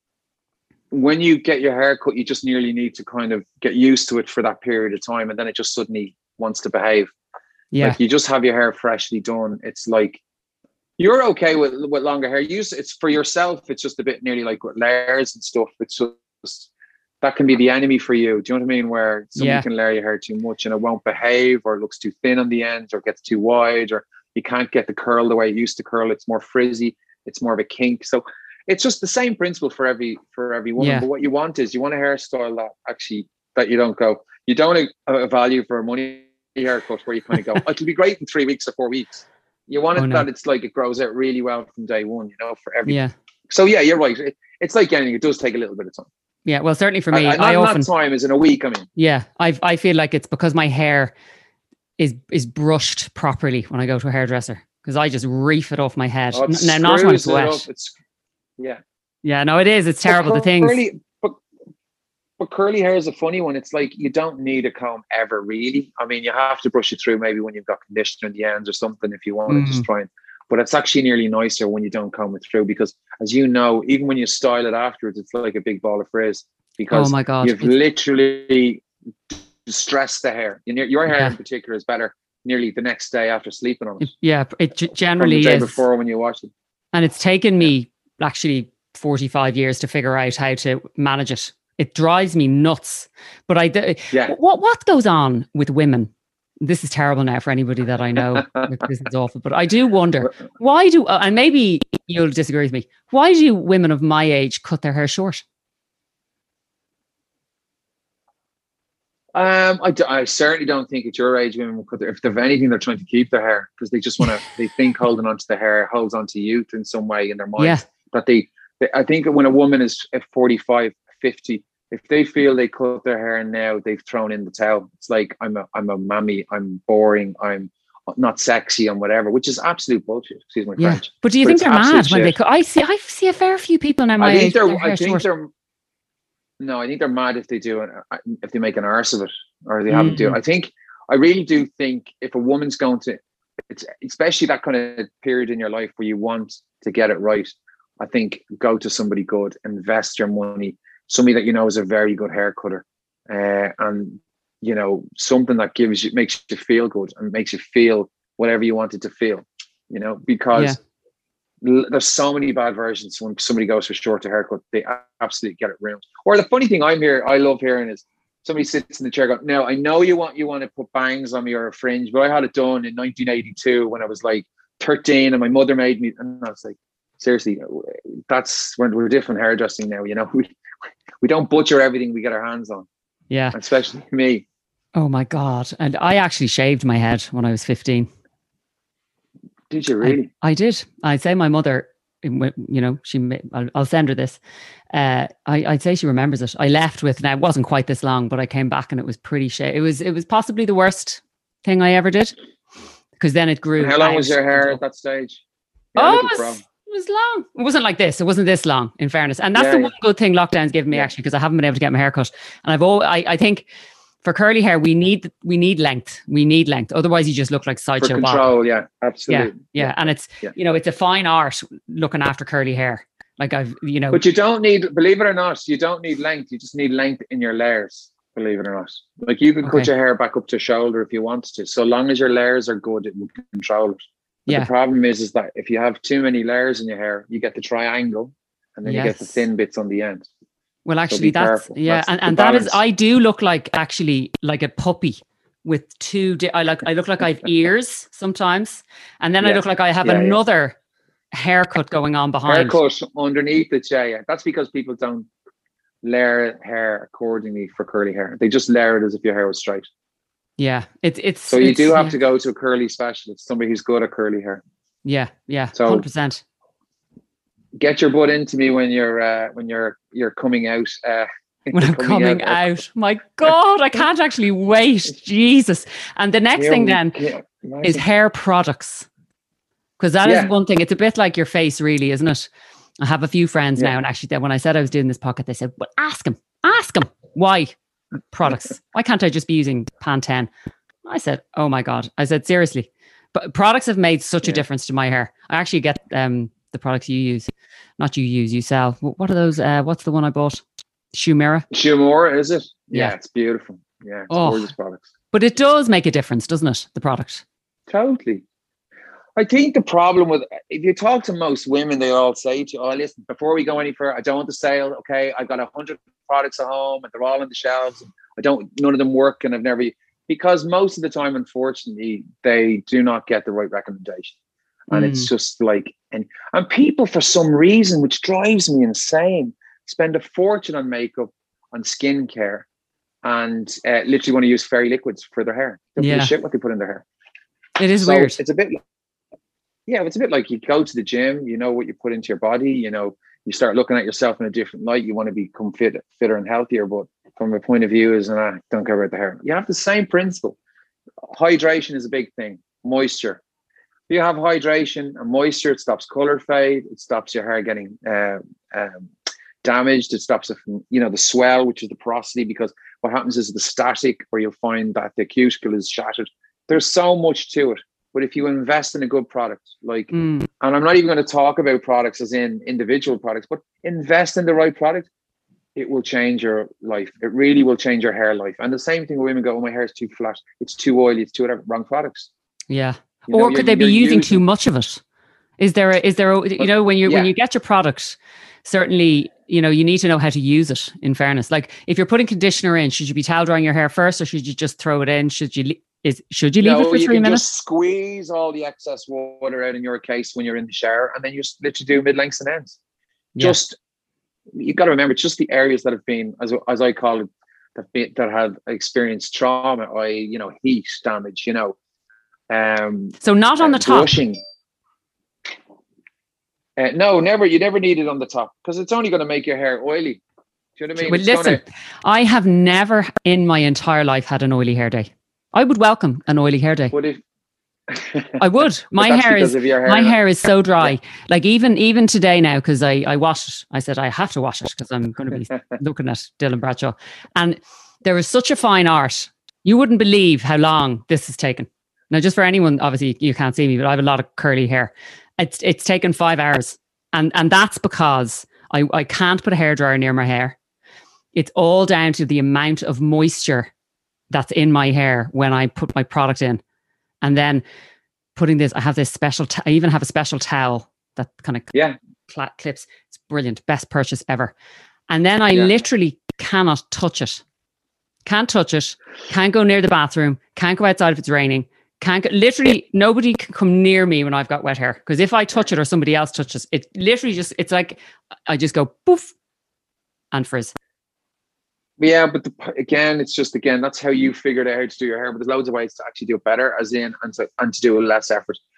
When you get your hair cut, you just nearly need to kind of get used to it for that period of time, and then it just suddenly wants to behave. Yeah, like you just have your hair freshly done. It's like you're okay with with longer hair. Use it's for yourself. It's just a bit nearly like with layers and stuff. It's just that can be the enemy for you. Do you know what I mean? Where somebody yeah. can layer your hair too much and it won't behave, or it looks too thin on the ends, or gets too wide, or you can't get the curl the way it used to curl. It's more frizzy. It's more of a kink. So. It's just the same principle for every for every woman. Yeah. But what you want is you want a hairstyle that actually that you don't go. You don't want a, a value for a money haircut where you kind of go, oh, it'll be great in three weeks or four weeks. You want it oh, no. that it's like it grows out really well from day one. You know, for every. Yeah. So yeah, you're right. It, it's like anything. It does take a little bit of time. Yeah. Well, certainly for me, I, I, I not, often not time is in a week. I mean. Yeah, I I feel like it's because my hair is is brushed properly when I go to a hairdresser, because I just reef it off my head. Oh, now, not when it's wet. Up. It's Yeah. Yeah, no, it is. It's terrible. But the things. Curly, but, but curly hair is a funny one. It's like you don't need a comb ever, really. I mean, you have to brush it through maybe when you've got conditioner in the ends or something if you want mm. to just try and. But it's actually nearly nicer when you don't comb it through, because, as you know, even when you style it afterwards, it's like a big ball of frizz, because oh my God. you've it's... literally stressed the hair. Your hair yeah. in particular is better nearly the next day after sleeping on it. it yeah, it g- generally the day is. Before when you wash it. And it's taken me actually forty-five years to figure out how to manage it. It drives me nuts. But I, yeah. what what goes on with women? This is terrible now for anybody that I know. This is awful. But I do wonder, why do, and maybe you'll disagree with me, why do women of my age cut their hair short? Um, I, I certainly don't think at your age women will cut their, if they've anything, they're trying to keep their hair, because they just want to, they think holding onto the hair holds onto youth in some way in their mind. Yeah. That they, they, I think when a woman is at forty-five, fifty, if they feel they cut their hair now, they've thrown in the towel. It's like, I'm a, I'm a mammy, I'm boring, I'm not sexy, and whatever, which is absolute bullshit. Excuse my yeah. French. But do you but think they're mad when shit. they cut? I see, I see a fair few people now my I think age. They're, I think short. they're, no, I think they're mad if they do it, if they make an arse of it, or they mm. haven't do it. I think, I really do think if a woman's going to, it's especially that kind of period in your life where you want to get it right, I think go to somebody good, invest your money, somebody that you know is a very good hair cutter, uh, and you know, something that gives you, makes you feel good and makes you feel whatever you wanted to feel, you know, because yeah. l- there's so many bad versions. When somebody goes for shorter haircut, they absolutely get it ruined. Or the funny thing I'm here, I love hearing is somebody sits in the chair going, no, I know you want, you want to put bangs on me or a fringe, but I had it done in nineteen eighty-two when I was like thirteen and my mother made me, and I was like, seriously, that's when we're different hairdressing now, you know, we, we don't butcher everything we get our hands on. Yeah. Especially me. Oh my God. And I actually shaved my head when I was fifteen. Did you really? I, I did. I'd say my mother you know, she, I'll, I'll send her this. Uh, I, I'd say she remembers it. I left with, now it wasn't quite this long, but I came back and it was pretty shit. It was, it was possibly the worst thing I ever did, because then it grew. And how long was your hair at that stage? Yeah, oh, it was, it was long. It wasn't like this. It wasn't this long, in fairness. And that's yeah, the one good thing lockdown's given me, yeah. actually, because I haven't been able to get my hair cut. And I've all, I, I think for curly hair, we need we need length. We need length. Otherwise, you just look like sideshow. For control, Bob. yeah, absolutely. Yeah, yeah, and it's yeah. you know, it's a fine art looking after curly hair. Like I've, you know, but you don't need, believe it or not, you don't need length. You just need length in your layers. Believe it or not, like you can okay. cut your hair back up to shoulder if you wanted to. So long as your layers are good, it will control it. But yeah. the problem is, is that if you have too many layers in your hair, you get the triangle, and then yes. you get the thin bits on the end. Well, actually, so that's careful. yeah, that's and, and that is, I do look like actually like a puppy with two. Di- I like I look like I have ears sometimes, and then yeah. I look like I have yeah, another yeah. haircut going on behind. Haircut underneath it, yeah, yeah. That's because people don't layer hair accordingly for curly hair. They just layer it as if your hair was straight. Yeah, it's it's. So you it's, do have yeah. to go to a curly specialist, somebody who's good at curly hair. Yeah, yeah, so one hundred percent. Get your butt into me when you're uh, when you're you're coming out. Uh, when I'm coming, coming out. out, my God, I can't actually wait. Jesus! And the next yeah, thing then yeah, is hair products, because that yeah. is one thing. It's a bit like your face, really, isn't it? I have a few friends yeah. now, and actually, when I said I was doing this pocket, they said, "Well, ask him, ask him why products. Why can't I just be using Pantene?" I said, "Oh my God!" I said, "Seriously." But products have made such yeah. a difference to my hair. I actually get um. the products you use, not you use, you sell. What are those? Uh, what's the one I bought? Shumira. Shumira, is it? Yeah, yeah, it's beautiful. Yeah, it's oh, gorgeous products. But it does make a difference, doesn't it? The product. Totally. I think the problem with, if you talk to most women, they all say to you, "Oh, listen, before we go any further, I don't want the sale. Okay, I've got a hundred products at home, and they're all on the shelves. And I don't. None of them work, and I've never." Because most of the time, unfortunately, they do not get the right recommendation. And mm. it's just like, and and people for some reason, which drives me insane, spend a fortune on makeup, on skincare, and uh, literally want to use fairy liquids for their hair. Don't give a shit what they put in their hair. It is so weird. It's a bit, yeah, it's a bit like you go to the gym, you know what you put into your body, you know, you start looking at yourself in a different light. You want to become fit, fitter and healthier, but from a point of view is, nah, don't care about the hair. You have the same principle. Hydration is a big thing. Moisture. If you have hydration and moisture, it stops color fade. It stops your hair getting uh, um, damaged. It stops it from, you know, the swell, which is the porosity, because what happens is the static, where you'll find that the cuticle is shattered. There's so much to it. But if you invest in a good product, like, mm. and I'm not even going to talk about products as in individual products, but invest in the right product, it will change your life. It really will change your hair life. And the same thing, women go, "Oh, my hair is too flat. It's too oily. It's too whatever." Wrong products. Yeah. You or know, could they be using, using too much of it? Is there, a, is there, a, you know, when you yeah. when you get your product, certainly, you know, you need to know how to use it. In fairness, like if you're putting conditioner in, should you be towel drying your hair first, or should you just throw it in? Should you is should you leave no, it for you three can minutes? Just squeeze all the excess water out in your case when you're in the shower, and then you just literally do mid lengths and ends. Yeah. Just you got to remember, it's just the areas that have been, as as I call it, that be, that have experienced trauma, I you know heat damage, you know. Um, so not on the top. Brushing. Uh, no, never. You never need it on the top, because it's only going to make your hair oily. Do you know what I mean? Well, it's listen, gonna... I have never in my entire life had an oily hair day. I would welcome an oily hair day. Would it? I would. My hair is hair. my hair is so dry. Yeah. Like even even today now, because I I washed it. I said I have to wash it because I'm going to be looking at Dylan Bradshaw, and there is such a fine art. You wouldn't believe how long this has taken. Now, just for anyone, obviously you can't see me, but I have a lot of curly hair. It's it's taken five hours, and and that's because I I can't put a hairdryer near my hair. It's all down to the amount of moisture that's in my hair when I put my product in, and then putting this. I have this special. T- I even have a special towel that kind of yeah cl- clips. It's brilliant, best purchase ever. And then I yeah. literally cannot touch it. Can't touch it. Can't go near the bathroom. Can't go outside if it's raining. Can't go, literally nobody can come near me when I've got wet hair, because if I touch it or somebody else touches it, literally just it's like I just go poof and frizz. Yeah, but the, again, it's just again that's how you figured out how to do your hair. But there's loads of ways to actually do it better, as in and to and to do a less effort.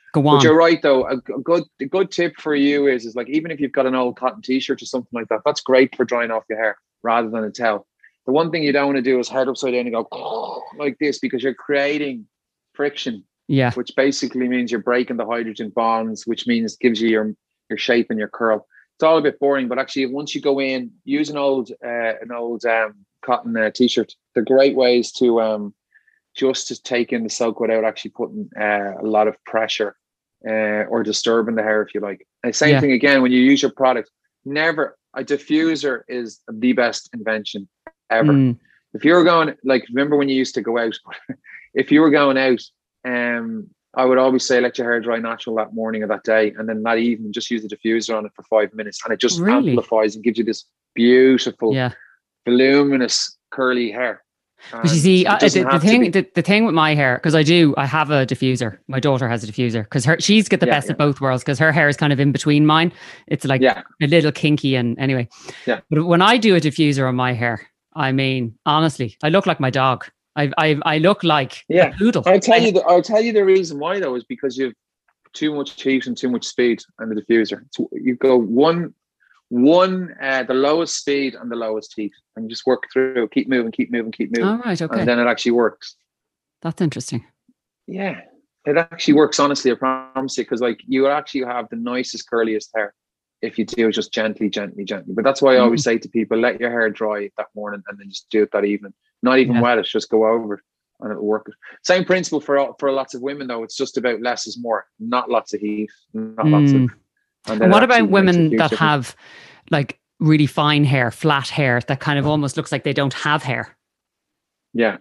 Go on. But you're right though. A, a good a good tip for you is is like, even if you've got an old cotton t-shirt or something like that, that's great for drying off your hair rather than a towel. The one thing you don't want to do is head upside down and go like this, because you're creating friction. Yeah. Which basically means you're breaking the hydrogen bonds, which means gives you your your shape and your curl. It's all a bit boring, but actually once you go in, use an old uh, an old um, cotton uh, t-shirt. They're great ways to um, just to take in the soak without actually putting uh, a lot of pressure uh, or disturbing the hair, if you like. And same Yeah. thing again, when you use your product, never, a diffuser is the best invention ever. Mm. If you were going, like, remember when you used to go out, if you were going out, um, I would always say, let your hair dry natural that morning or that day. And then that evening, just use the diffuser on it for five minutes. And it just Really? amplifies and gives you this beautiful, Yeah. voluminous, curly hair. But you And see, it uh, doesn't the, the have to thing, be- the, the thing with my hair, because I do, I have a diffuser. My daughter has a diffuser because her, she's got the Yeah, best yeah. of both worlds because her hair is kind of in between mine. It's like Yeah. a little kinky, and anyway. Yeah. But when I do a diffuser on my hair, I mean, honestly, I look like my dog. I, I, I look like Yeah. a poodle. I'll tell I- you the I'll tell you the reason why though is because you've too much heat and too much speed on the diffuser. So you go one one uh, the lowest speed and the lowest heat, and you just work through, keep moving, keep moving, keep moving, All right, okay, and then it actually works. that's interesting. Yeah, it actually works. Honestly, I promise you, because like you actually have the nicest, curliest hair if you do it just gently, gently, gently. But that's why I always say to people, let your hair dry that morning and then just do it that evening. Not even Yeah. wet it, just go over it and it'll work. Same principle for for lots of women though. It's just about less is more, not lots of heat, not lots of. Mm. And, then And what it about actually makes a women huge that difference. have like really fine hair, flat hair, that kind of almost looks like they don't have hair? Yeah.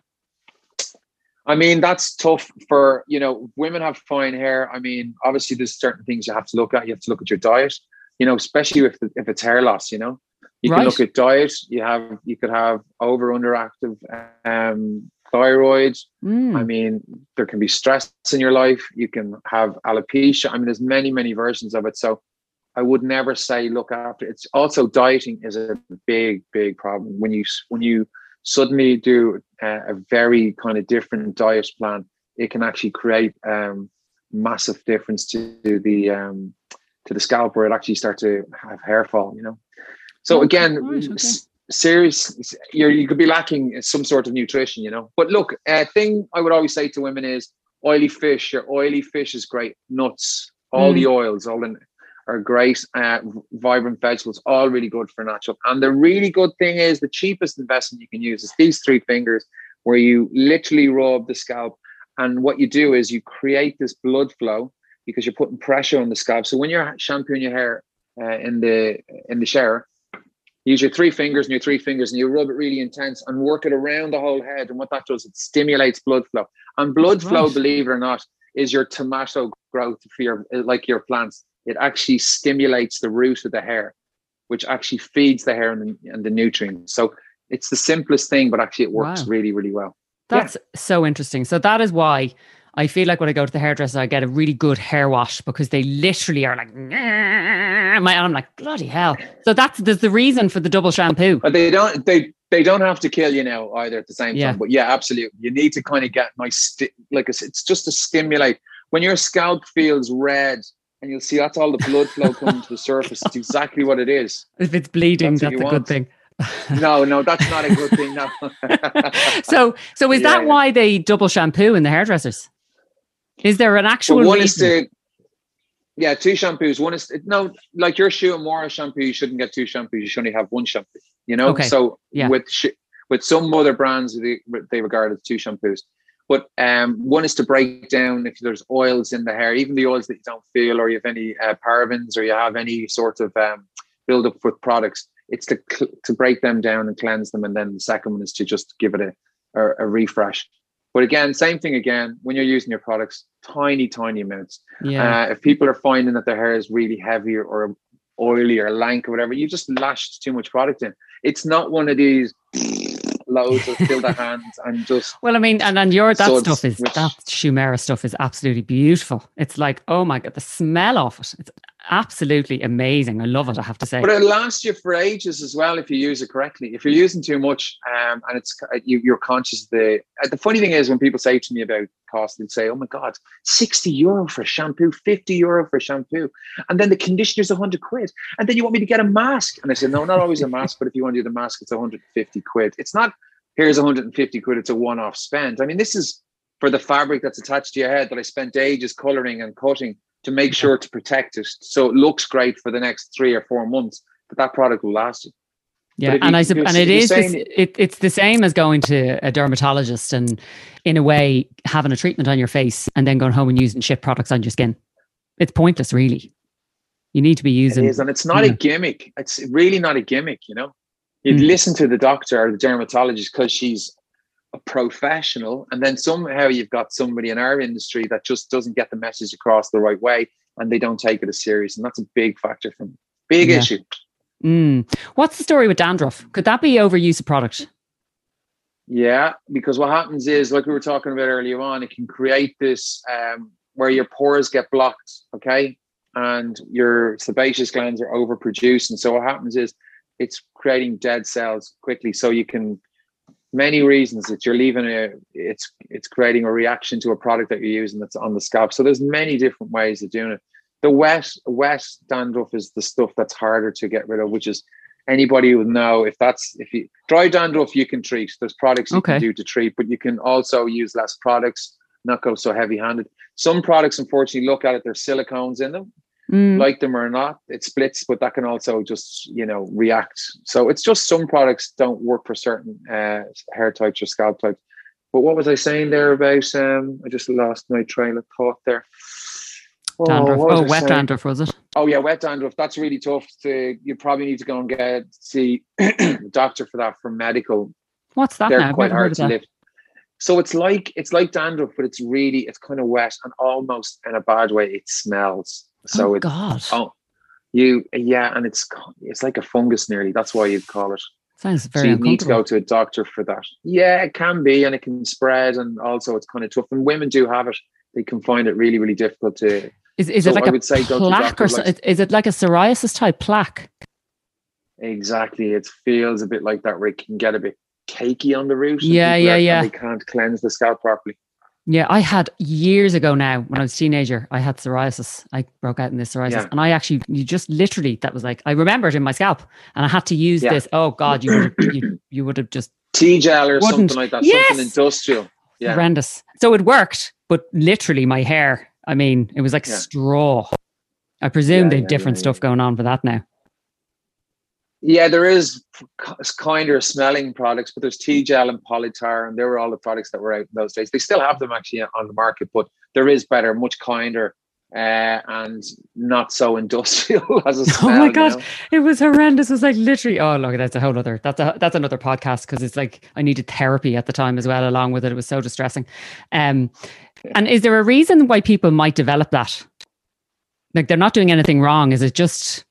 I mean, that's tough for, you know, women have fine hair. I mean, obviously there's certain things you have to look at. You have to look at your diet, you know, especially if, if it's hair loss, you know, you Right. can look at diet. You have, you could have over underactive um, thyroid. Mm. I mean, there can be stress in your life. You can have alopecia. I mean, there's many, many versions of it. So I would never say look after. It's also dieting is a big, big problem. When you, when you suddenly do a, a very kind of different diet plan, it can actually create um, massive difference to the, um, to the scalp, where it actually starts to have hair fall, you know? So Okay, again, right, okay. s- serious, you're, you could be lacking some sort of nutrition, you know. But look, a thing I would always say to women is oily fish. Your oily fish is great. Nuts, all Mm. the oils, all in, are great. Uh, vibrant vegetables, all really good for natural. And the really good thing is the cheapest investment you can use is these three fingers, where you literally rub the scalp. And what you do is you create this blood flow because you're putting pressure on the scalp. So when you're shampooing your hair uh, in the in the shower, use your three fingers and your three fingers and you rub it really intense and work it around the whole head. And what that does, it stimulates blood flow. And blood flow, Right. believe it or not, is your tomato growth for your, like your plants. It actually stimulates the root of the hair, which actually feeds the hair and the, and the nutrients. So it's the simplest thing, but actually it works Wow. really, really well. That's so interesting. So that is why I feel like when I go to the hairdresser, I get a really good hair wash, because they literally are like, "Nyeh." My, and I'm like, bloody hell. So that's there's the reason for the double shampoo. But they don't they they don't have to kill you now either at the same Yeah. time. But yeah, absolutely. You need to kind of get nice sti- like it's, it's just to stimulate. When your scalp feels red, and you'll see that's all the blood flow coming to the surface. It's exactly what it is. If it's bleeding, That's what that's, you a good want. thing. No, no, that's not a good thing. No. So, so is Yeah, that yeah. why they double shampoo in the hairdressers? Is there an actual Well, one reason? is to, yeah, two shampoos. One is, no, like your Shoe and More shampoo, you shouldn't get two shampoos. You should only have one shampoo, you know? Okay. So Yeah. with sh- with some other brands, they, they regard it as two shampoos. But um, one is to break down if there's oils in the hair, even the oils that you don't feel, or you have any uh, parabens, or you have any sort of um, build up with products. It's to cl- to break them down and cleanse them. And then the second one is to just give it a, a, a refresh. But again, same thing again, when you're using your products, tiny, tiny amounts. Yeah. Uh, if people are finding that their hair is really heavy or, or oily or lank or whatever, you just lashed too much product in. It's not one of these loads of fill the hands and just. Well, I mean, and, and your, that suds, stuff is, which- that Shumera stuff is absolutely beautiful. It's like, oh my God, the smell of it. It's absolutely amazing. I love it, I have to say. But it lasts you for ages as well if you use it correctly. If you're using too much um, and it's you, you're conscious of the... The funny thing is when people say to me about cost, they'd say, oh my God, sixty euro for shampoo, fifty euro for shampoo. And then the conditioner's one hundred quid. And then you want me to get a mask. And I said, no, not always a mask, but if you want to do the mask, it's one hundred fifty quid. It's not, here's one hundred fifty quid, it's a one-off spend. I mean, this is for the fabric that's attached to your head that I spent ages coloring and cutting to make sure to protect it so it looks great for the next three or four months, but that product will last you. Yeah, and I and it is this, it, it's the same as going to a dermatologist and in a way having a treatment on your face and then going home and using shit products on your skin. It's pointless, really. You need to be using... It is, and it's not a gimmick. It's really not a gimmick, you know. You'd mm. listen to the doctor or the dermatologist because she's a professional, and then somehow you've got somebody in our industry that just doesn't get the message across the right way and they don't take it as serious, and that's a big factor for me. Big yeah. issue. Mm. What's the story with dandruff? Could that be overuse of product? Yeah, because what happens is, like we were talking about earlier on, it can create this um, where your pores get blocked, okay, and your sebaceous glands are overproduced, and so what happens is it's creating dead cells quickly. So you can many reasons that you're leaving a it's it's creating a reaction to a product that you're using that's on the scalp. So there's many different ways of doing it. The wet wet dandruff is the stuff that's harder to get rid of, which is anybody would know if that's if you dry dandruff you can treat. There's products you okay. can do to treat, but you can also use less products, not go so heavy handed. Some products, unfortunately, look at it, there's silicones in them. Mm. Like them or not, it splits, but that can also just, you know, react. So it's just some products don't work for certain uh, hair types or scalp types. But what was I saying there about? Um, I just lost my train of thought there. Oh, dandruff. Oh, wet saying? dandruff, was it? Oh, yeah, wet dandruff. That's really tough. To you probably need to go and get see a doctor for that for medical. What's that? They're now? quite hard to that. lift. So it's like it's like dandruff, but it's really it's kind of wet and almost in a bad way. It smells. So oh it, God! Oh, you yeah, and it's it's like a fungus nearly. That's why you'd call it. Sounds very. So you need to go to a doctor for that. Yeah, it can be, and it can spread, and also it's kind of tough. And women do have it; they can find it really, really difficult to. Is is so it like I a would say plaque or so, like, is it like a psoriasis type plaque? Exactly, it feels a bit like that, where it can get a bit cakey on the root. Yeah, yeah, are, yeah. They can't cleanse the scalp properly. Yeah, I had years ago now when I was a teenager, I had psoriasis. I broke out in this psoriasis yeah. and I actually, you just literally, that was like, I remember it in my scalp and I had to use yeah. this. Oh God, you would have, you, you would have just. T-gel or something like that, yes! something industrial. Yeah. Horrendous. So it worked, but literally my hair, I mean, it was like yeah. straw. I presume yeah, they've yeah, different yeah, stuff yeah. going on for that now. Yeah, there is kinder smelling products, but there's T-gel and Polytar, and they were all the products that were out in those days. They still have them actually on the market, but there is better, much kinder, uh, and not so industrial as a smell. Oh my God, you know? It was horrendous. It was like literally, oh look, that's a whole other, that's a, that's another podcast because it's like I needed therapy at the time as well, along with it. It was so distressing. Um, yeah. And is there a reason why people might develop that? Like they're not doing anything wrong. Is it just...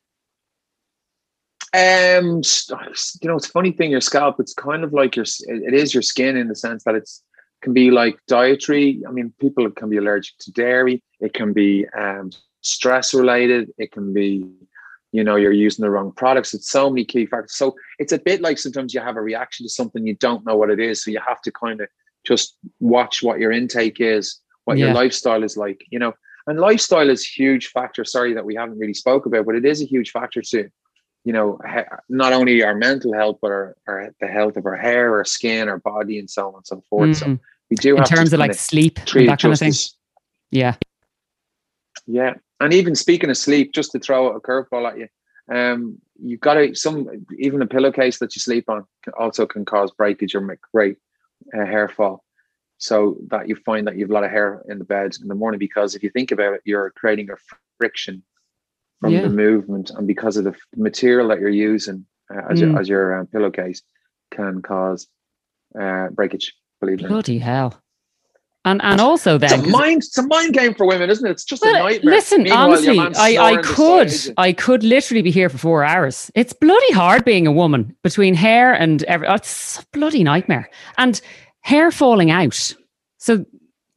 Um, you know, it's a funny thing. Your scalp, it's kind of like your, it is your skin in the sense that it's can be like dietary. I mean, people can be allergic to dairy. It can be um, stress related. It can be, you know, you're using the wrong products. It's so many key factors. So it's a bit like sometimes you have a reaction to something, you don't know what it is. So you have to kind of just watch what your intake is, what yeah. your lifestyle is like, you know, and lifestyle is a huge factor. Sorry that we haven't really spoke about, but it is a huge factor too. You know, not only our mental health, but our, our the health of our hair, our skin, our body, and so on and so forth. Mm-hmm. So we do in have terms to of like sleep and that kind of thing. Yeah, yeah, and even speaking of sleep, just to throw a curveball at you, um, you've got to some even a pillowcase that you sleep on can, also can cause breakage or make great uh, hair fall. So that you find that you've a lot of hair in the bed in the morning, because if you think about it, you're creating a friction from yeah. the movement, and because of the material that you're using uh, as, mm. your, as your uh, pillowcase can cause uh, breakage. Believe it. Bloody hell! And and also then it's a mind, it's a mind game for women, isn't it? It's just well, a nightmare. Listen, Meanwhile, honestly, I, I could I could literally be here for four hours. It's bloody hard being a woman between hair and every. Oh, it's a bloody nightmare, and hair falling out. So.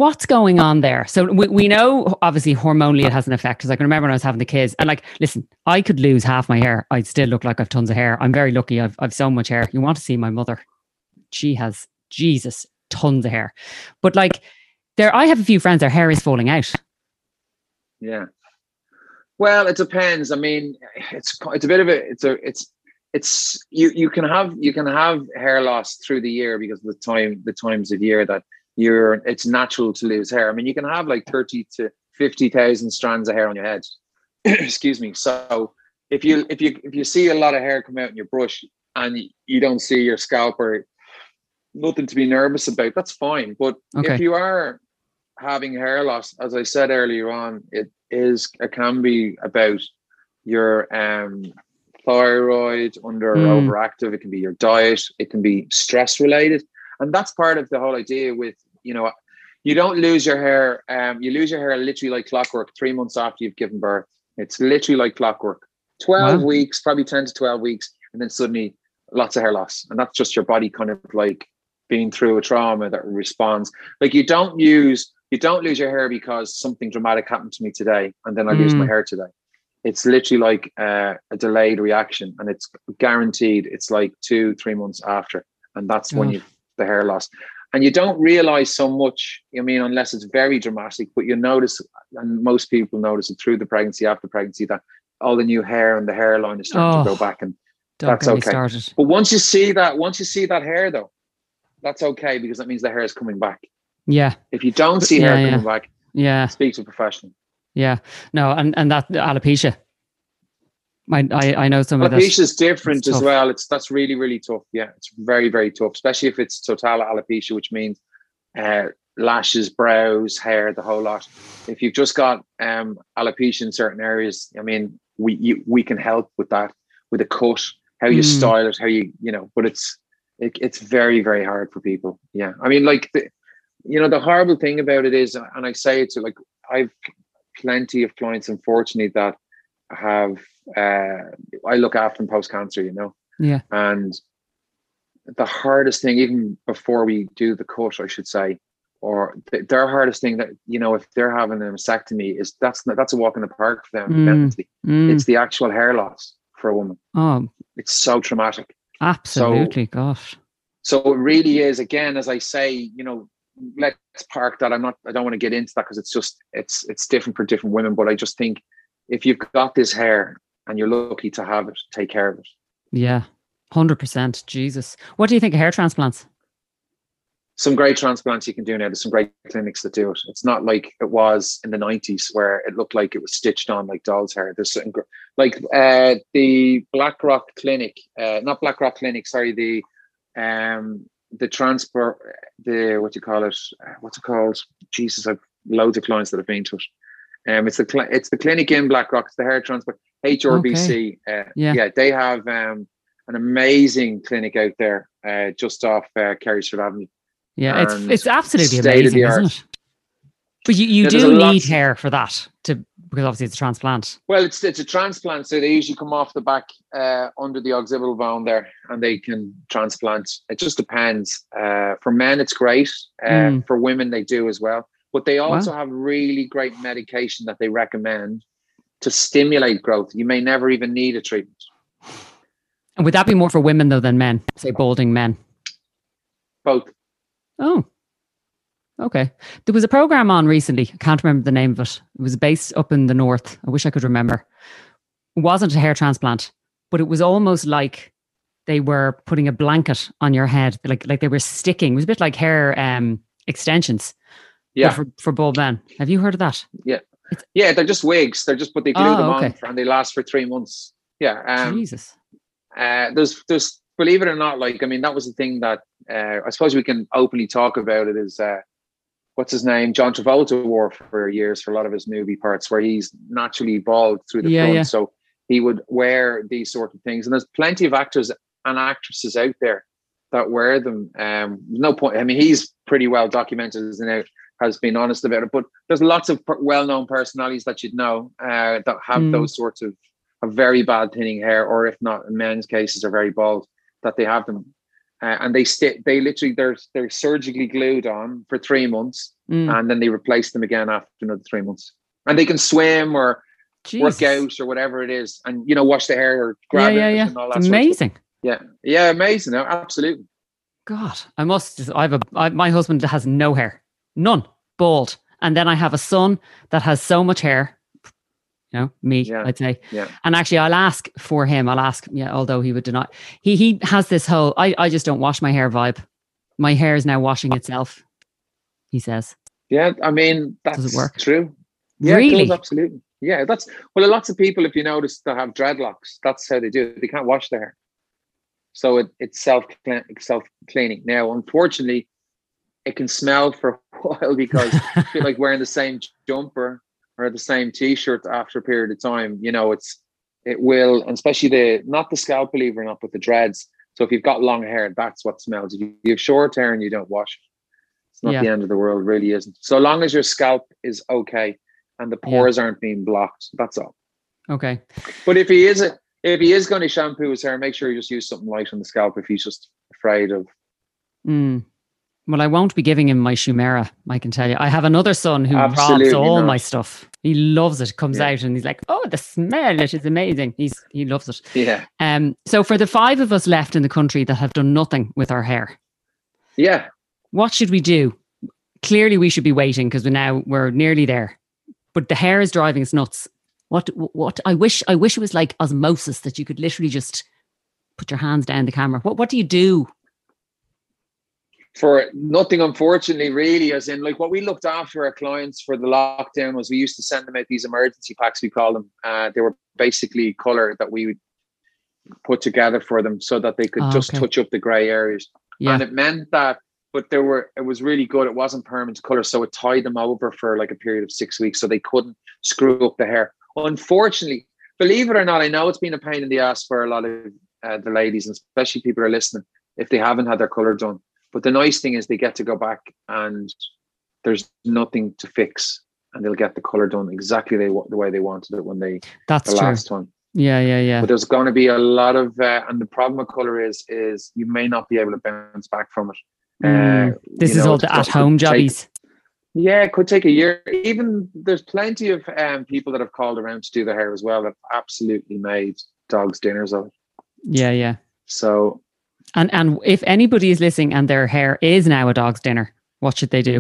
What's going on there? So we, we know obviously hormonally it has an effect, because I can remember when I was having the kids, and like, listen, I could lose half my hair. I'd still look like I've tons of hair. I'm very lucky. I've, I've so much hair. You want to see my mother. She has, Jesus, tons of hair. But like there, I have a few friends, their hair is falling out. Yeah. Well, it depends. I mean, it's, it's a bit of a, it's a, it's, it's, you, you can have, you can have hair loss through the year because of the time, the times of year that you're, it's natural to lose hair. I mean, you can have like thirty to fifty thousand strands of hair on your head. Excuse me. So if you, if you, if you see a lot of hair come out in your brush and you don't see your scalp or nothing to be nervous about, that's fine. But okay. If you are having hair loss, as I said earlier on, it is, it can be about your um, thyroid under mm. overactive. It can be your diet. It can be stress related. And that's part of the whole idea with, you know, you don't lose your hair. Um, you lose your hair literally like clockwork three months after you've given birth. It's literally like clockwork. twelve wow. weeks, probably ten to twelve weeks. And then suddenly lots of hair loss. And that's just your body kind of like being through a trauma that responds. Like you don't use, you don't lose your hair because something dramatic happened to me today and then I mm. lose my hair today. It's literally like uh, a delayed reaction, and it's guaranteed. It's like two, three months after. And that's oh. when you the hair loss. And you don't realize so much, I mean, unless it's very dramatic, but you notice, and most people notice it through the pregnancy, after pregnancy, that all the new hair and the hairline is starting oh, to go back, and that's okay. Started. But once you see that, once you see that hair though, that's okay, because that means the hair is coming back. Yeah. If you don't see hair yeah, coming yeah. back, yeah, speak to a professional. Yeah. No, and, and that alopecia. I, I, I know some of that. Alopecia is different as well. It's that's really, really tough. Yeah, it's very, very tough, especially if it's total alopecia, which means uh, lashes, brows, hair, the whole lot. If you've just got um, alopecia in certain areas, I mean, we you, we can help with that, with a cut, how you mm. style it, how you, you know, but it's it, it's very, very hard for people. Yeah. I mean, like, the, you know, the horrible thing about it is, and I say it to like, I've plenty of clients, unfortunately, that have uh I look after them post cancer, you know. Yeah. And the hardest thing, even before we do the cut, I should say, or th- their hardest thing, that, you know, if they're having a mastectomy, is that's not, that's a walk in the park for them. Mm. mentally. Mm. It's the actual hair loss for a woman. Oh, it's so traumatic. Absolutely. So, gosh. So it really is, again, as I say, you know, let's park that. I'm not, I don't want to get into that because it's just, it's, it's different for different women. But I just think if you've got this hair and you're lucky to have it, take care of it. Yeah. one hundred percent. Jesus. What do you think of hair transplants? Some great transplants you can do now. There's some great clinics that do it. It's not like it was in the nineties where it looked like it was stitched on like doll's hair. There's some, like uh, the Blackrock Clinic, uh, not Blackrock Clinic, sorry, the um, the transport, the, what do you call it? Uh, what's it called? Jesus, I've loads of clients that have been to it. Um, it's the cl- it's the clinic in Blackrock. It's the hair transport. H R B C. Okay. Uh, yeah. yeah, they have um, an amazing clinic out there, uh, just off uh, Kerry Street Avenue. Yeah, it's it's absolutely amazing, isn't it? But you, you yeah, do need hair for that, to because obviously it's a transplant. Well, it's it's a transplant, so they usually come off the back uh, under the occipital bone there, and they can transplant. It just depends. Uh, for men, it's great. Uh, mm. For women, they do as well. But they also wow. have really great medication that they recommend to stimulate growth. You may never even need a treatment. And would that be more for women though than men? Say balding men. Both. Oh, okay. There was a program on recently. I can't remember the name of it. It was based up in the north. I wish I could remember. It wasn't a hair transplant, but it was almost like they were putting a blanket on your head, like like they were sticking. It was a bit like hair um, extensions. Yeah, for for bald men. Have you heard of that? Yeah, it's, yeah. They're just wigs. They're just, but they glue oh, them okay. on for, and they last for three months. Yeah. Um, Jesus. Uh, there's there's. Believe it or not, like, I mean, that was the thing that uh, I suppose we can openly talk about it is, uh, what's his name? John Travolta wore for years for a lot of his movie parts where he's naturally bald through the yeah, front. Yeah. So he would wear these sort of things. And there's plenty of actors and actresses out there that wear them. Um, no point. I mean, he's pretty well documented, as now has been honest about it. But there's lots of well-known personalities that you'd know uh, that have mm. those sorts of, of very bad thinning hair, or if not, in men's cases, are very bald. That they have them, uh, and they stay. They literally they're they're surgically glued on for three months, Mm. and then they replace them again after another three months. And they can swim or Jesus. work out or whatever it is, and you know, wash the hair or grab yeah, it yeah, yeah. and all that. It's sort of amazing. stuff. Yeah, yeah, amazing. No, absolutely. God, I must. Just, I have a. I, my husband has no hair, none, bald, and then I have a son that has so much hair. You know, me, Yeah. I'd say. Yeah. And actually, I'll ask for him. I'll ask. Yeah, although he would deny. He he has this whole. I I just don't wash my hair vibe. My hair is now washing itself. He says. Yeah, I mean that's Does it work? true. Yeah, Really? it does, absolutely. Yeah, that's well. Lots of people, if you notice, that have dreadlocks. That's how they do it. They can't wash their hair, so it, it's self self cleaning. Now, unfortunately, it can smell for a while because I feel like wearing the same jumper or the same t-shirt after a period of time. You know, it's it will, and especially the not the scalp, believe it or not, but the dreads. So if you've got long hair, that's what smells. If you have short hair and you don't wash it, it's not Yeah. the end of the world, really isn't. So long as your scalp is okay and the pores aren't being blocked, that's all. Okay. But if he is a, if he is going to shampoo his hair, make sure you just use something light on the scalp if he's just afraid of. Mm. Well, I won't be giving him my Shumera, I can tell you. I have another son who Absolutely robs all not. my stuff. He loves it. Comes Yeah. out and he's like, "Oh, the smell! It is amazing." He's he loves it. Yeah, Um. So for the five of us left in the country that have done nothing with our hair, yeah. what should we do? Clearly, we should be waiting because we now we're nearly there. But the hair is driving us nuts. What? What? I wish. I wish it was like osmosis that you could literally just put your hands down the camera. What? What do you do? For nothing, unfortunately, really, as in like what we looked after our clients for the lockdown was we used to send them out these emergency packs, we call them. Uh, they were basically colour that we would put together for them so that they could Oh, just okay. touch up the grey areas. Yeah. And it meant that, but there were, it was really good. It wasn't permanent colour. So it tied them over for like a period of six weeks so they couldn't screw up the hair. Unfortunately, believe it or not, I know it's been a pain in the ass for a lot of uh, the ladies, and especially people who are listening, if they haven't had their colour done. But the nice thing is they get to go back and there's nothing to fix and they'll get the colour done exactly they, the way they wanted it when they, That's the true. last time. Yeah, yeah, yeah. But there's going to be a lot of, uh, and the problem with colour is, is you may not be able to bounce back from it. Mm. Uh, this you is know, all it the could- at-home could take- jobbies. Yeah, it could take a year. Even there's plenty of um, people that have called around to do their hair as well that have absolutely made dogs' dinners of it. Yeah, yeah. So And and if anybody is listening and their hair is now a dog's dinner, what should they do?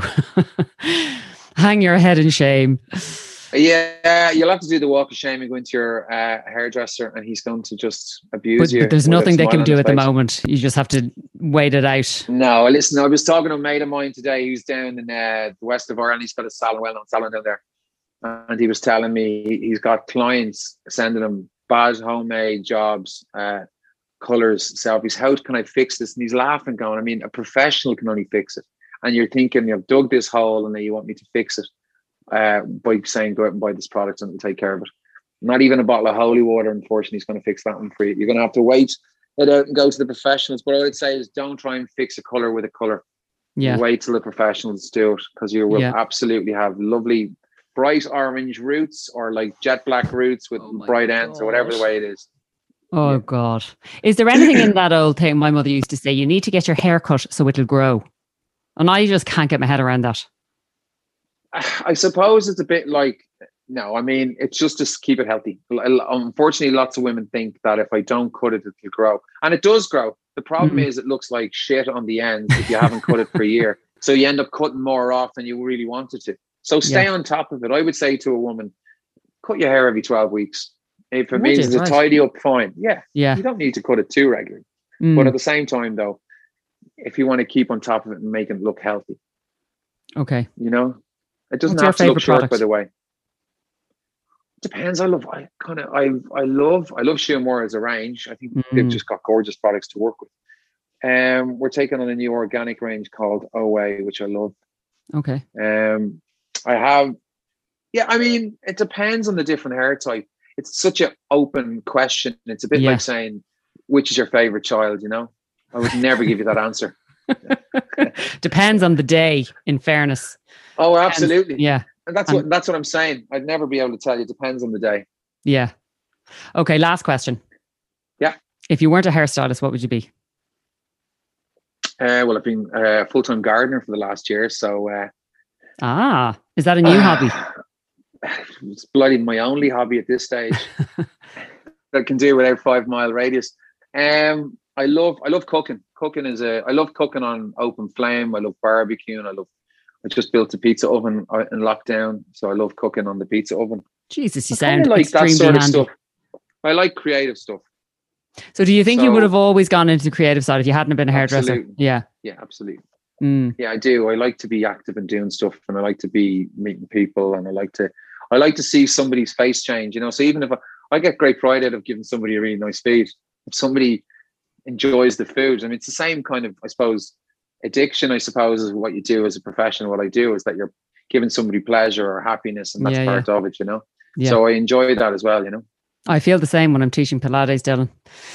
Hang your head in shame. yeah, you'll have to do the walk of shame and go into your uh, hairdresser, and he's going to just abuse But, you. but there's with a nothing they smile can on do his at the face. moment. You just have to wait it out. No, listen, I was talking to a mate of mine today who's down in uh, the west of Ireland. He's got a salon, well-known salon down there. And he was telling me he's got clients sending him bad homemade jobs, uh, colours, selfies. How can I fix this? And he's laughing, going, I mean, a professional can only fix it. And you're thinking, you've dug this hole and then you want me to fix it uh, by saying, go out and buy this product and take care of it. Not even a bottle of holy water, unfortunately, is going to fix that one for you. You're going to have to wait it out and go to the professionals. But what I would say is don't try and fix a colour with a colour. Yeah. Wait till the professionals do it, because you will Yeah. absolutely have lovely bright orange roots or like jet black roots with Oh my bright ends or whatever the gosh. way it is. Oh Yeah. God. Is there anything in that old thing my mother used to say? You need to get your hair cut so it'll grow. And I just can't get my head around that. I suppose it's a bit like, no, I mean, it's just to keep it healthy. Unfortunately, lots of women think that if I don't cut it, it'll grow. And it does grow. The problem Mhm. is it looks like shit on the ends if you haven't cut it for a year. So you end up cutting more off than you really wanted to. So stay Yeah. on top of it. I would say to a woman, cut your hair every twelve weeks. If it Would means you? to Right. tidy up, fine. Yeah. Yeah. You don't need to cut it too regularly. Mm. But at the same time, though, if you want to keep on top of it and make it look healthy, Okay. you know, it doesn't What's your have to look favourite short, product? by the way. Depends. I love. I kind of. I. I love. I love Shumore as a range. I think they've Mm. just got gorgeous products to work with. Um, we're taking on a new organic range called O A, which I love. Okay. Um, I have. Yeah, I mean, it depends on the different hair type. It's such an open question. It's a bit Yeah. like saying, which is your favorite child? You know, I would never give you that answer. Depends on the day, in fairness. Oh, And- absolutely. yeah. And that's And- what that's what I'm saying. I'd never be able to tell you. It depends on the day. Yeah. Okay. Last question. Yeah. If you weren't a hairstylist, what would you be? Uh, well, I've been a full-time gardener for the last year, so uh, Ah, is that a new hobby? It's bloody my only hobby at this stage. That can do without five mile radius. Um, I love I love cooking. Cooking is a I love cooking on open flame. I love barbecuing. I love. I just built a pizza oven in lockdown, so I love cooking on the pizza oven. Jesus, you I sound like that extremely sort of handy. stuff. I like creative stuff. So, do you think So- you would have always gone into the creative side if you hadn't been a hairdresser? Absolutely. Yeah. Yeah, absolutely. Mm. Yeah, I do. I like to be active and doing stuff, and I like to be meeting people, and I like to, I like to see somebody's face change. You know, so even if I, I get great pride out of giving somebody a really nice feed, if somebody enjoys the food, I mean, it's the same kind of, I suppose, addiction. I suppose is what you do as a professional. What I do is that you're giving somebody pleasure or happiness, and that's Yeah, part of it. You know, Yeah. so I enjoy that as well. You know, I feel the same when I'm teaching Pilates, Dylan.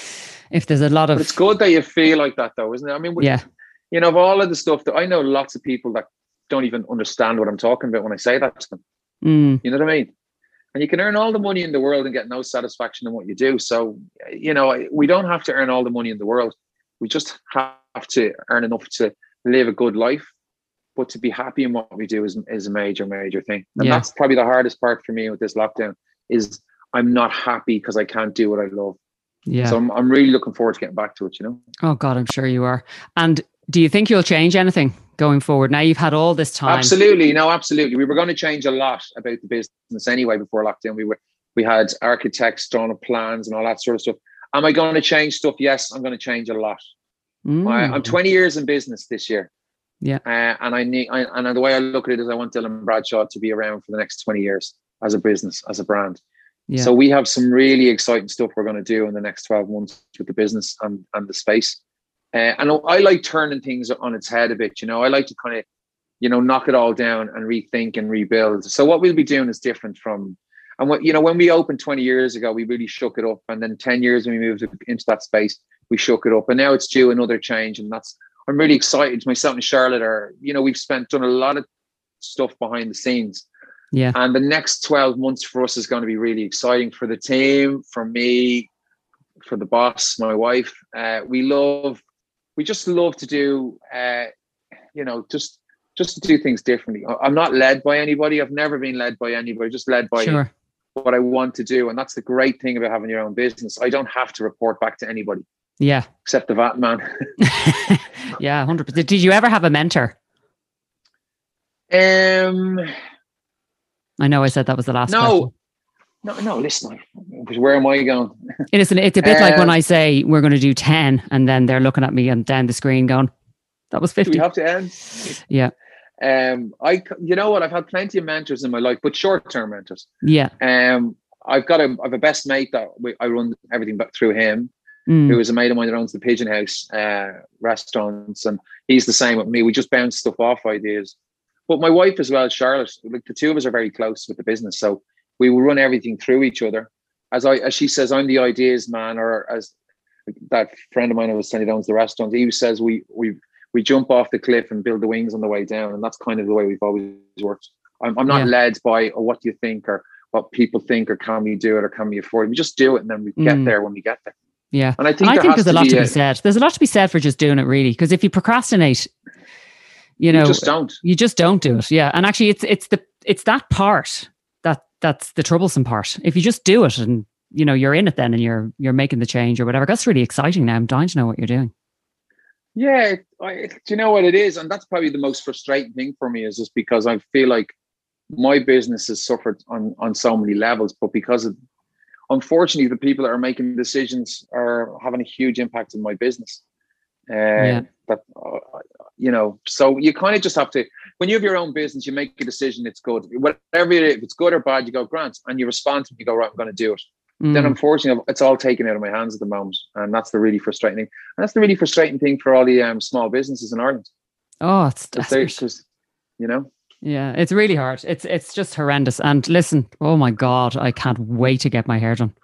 If there's a lot of, but it's good that you feel like that, though, isn't it? I mean, we- yeah, you know, of all of the stuff that I know, lots of people that don't even understand what I'm talking about when I say that to them. mm, You know what I mean? And you can earn all the money in the world and get no satisfaction in what you do. So, you know, we don't have to earn all the money in the world. We just have to earn enough to live a good life. But to be happy in what we do is, is a major, major thing. And Yeah. that's probably the hardest part for me with this lockdown is I'm not happy because I can't do what I love. yeah. So I'm, I'm really looking forward to getting back to it, you know? Oh God, I'm sure you are. And do you think you'll change anything going forward? Now you've had all this time. Absolutely. No, absolutely. We were going to change a lot about the business anyway before lockdown. We were, we had architects drawing up plans and all that sort of stuff. Am I going to change stuff? Yes, I'm going to change a lot. Mm. I, I'm twenty years in business this year. Yeah. Uh, and I need, I, and the way I look at it is I want Dylan Bradshaw to be around for the next twenty years as a business, as a brand. Yeah. So we have some really exciting stuff we're going to do in the next twelve months with the business and, and the space. Uh, and I like turning things on its head a bit. You know, I like to kind of, you know, knock it all down and rethink and rebuild. So what we'll be doing is different from, and what, you know, when we opened twenty years ago, we really shook it up. And then ten years when we moved into that space, we shook it up. And now it's due another change. And that's, I'm really excited. Myself and Charlotte are, you know, we've spent, done a lot of stuff behind the scenes. Yeah. And the next twelve months for us is going to be really exciting for the team, for me, for the boss, my wife. Uh, we love, we just love to do, uh, you know, just just to do things differently. I'm not led by anybody. I've never been led by anybody, just led by Sure. what I want to do. And that's the great thing about having your own business. I don't have to report back to anybody Yeah. except the V A T man. Yeah, one hundred percent. Did you ever have a mentor? um, I know I said that was the last no, question. no, no, listen, where am I going? It is, it's a bit like when Uh, I say we're going to do ten and then they're looking at me and down the screen going, that was Do we fifty. have to end? Yeah. Um, I, you know what? I've had plenty of mentors in my life, but short-term mentors. Yeah. Um, I've got a, I've a best mate that we, I run everything back through him, Mm. who is a mate of mine that owns the Pigeon House uh, restaurants, and he's the same with me. We just bounce stuff off ideas. But my wife as well, Charlotte, like the two of us are very close with the business, so we will run everything through each other. As I, as she says, I'm the ideas man, or as that friend of mine who was saying, he owns the restaurant. He says we we we jump off the cliff and build the wings on the way down, and that's kind of the way we've always worked. I'm, I'm not Yeah. led by oh, what do you think or what people think or can we do it or can we afford it. We just do it, and then we get Mm. there when we get there. Yeah. And I think I there think has there's a to lot be to be a- said. There's a lot to be said for just doing it, really. Because if you procrastinate, you know, you just don't. you just don't do it. Yeah. And actually it's it's the it's that part that that's the troublesome part. If you just do it and you know you're in it then and you're you're making the change or whatever, that's really exciting now. I'm dying to know what you're doing. Yeah, I, do you know what it is? And that's probably the most frustrating thing for me, is just because I feel like my business has suffered on, on so many levels, but because of, unfortunately, the people that are making decisions are having a huge impact on my business. Uh, Yeah. That, uh, you know, so you kind of just have to, when you have your own business, you make a decision, it's good. Whatever it is, if it's good or bad, you go, Grant, and you respond to it, you go, right, I'm going to do it. Mm. Then unfortunately it's all taken out of my hands at the moment, and that's the really frustrating thing. And that's the really frustrating thing for all the um, small businesses in Ireland, Oh, it's because they, desperate. 'cause, you know, Yeah, it's really hard. It's it's just horrendous. And listen, oh my God, I can't wait to get my hair done.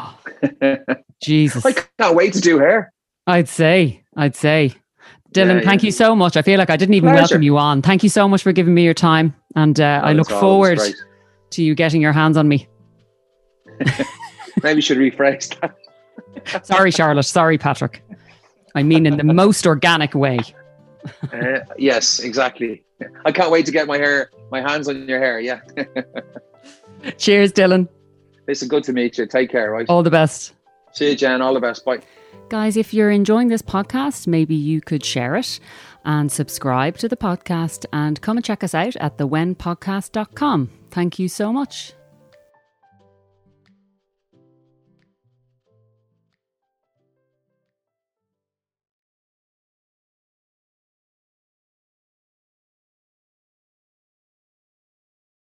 Jesus. I can't wait to do hair. I'd say, I'd say. Dylan, Yeah, thank yeah. you so much. I feel like I didn't even Pleasure. welcome you on. Thank you so much for giving me your time. And uh, I Oh, look it's always forward great. to you getting your hands on me. Maybe you should rephrase that. Sorry, Charlotte. Sorry, Patrick. I mean in the most organic way. uh, yes, exactly. I can't wait to get my hair, my hands on your hair. Yeah. Cheers, Dylan. Listen, good to meet you. Take care, right? All the best. See you, Jen. All the best. Bye. Guys, if you're enjoying this podcast, maybe you could share it and subscribe to the podcast and come and check us out at the when podcast dot com. Thank you so much.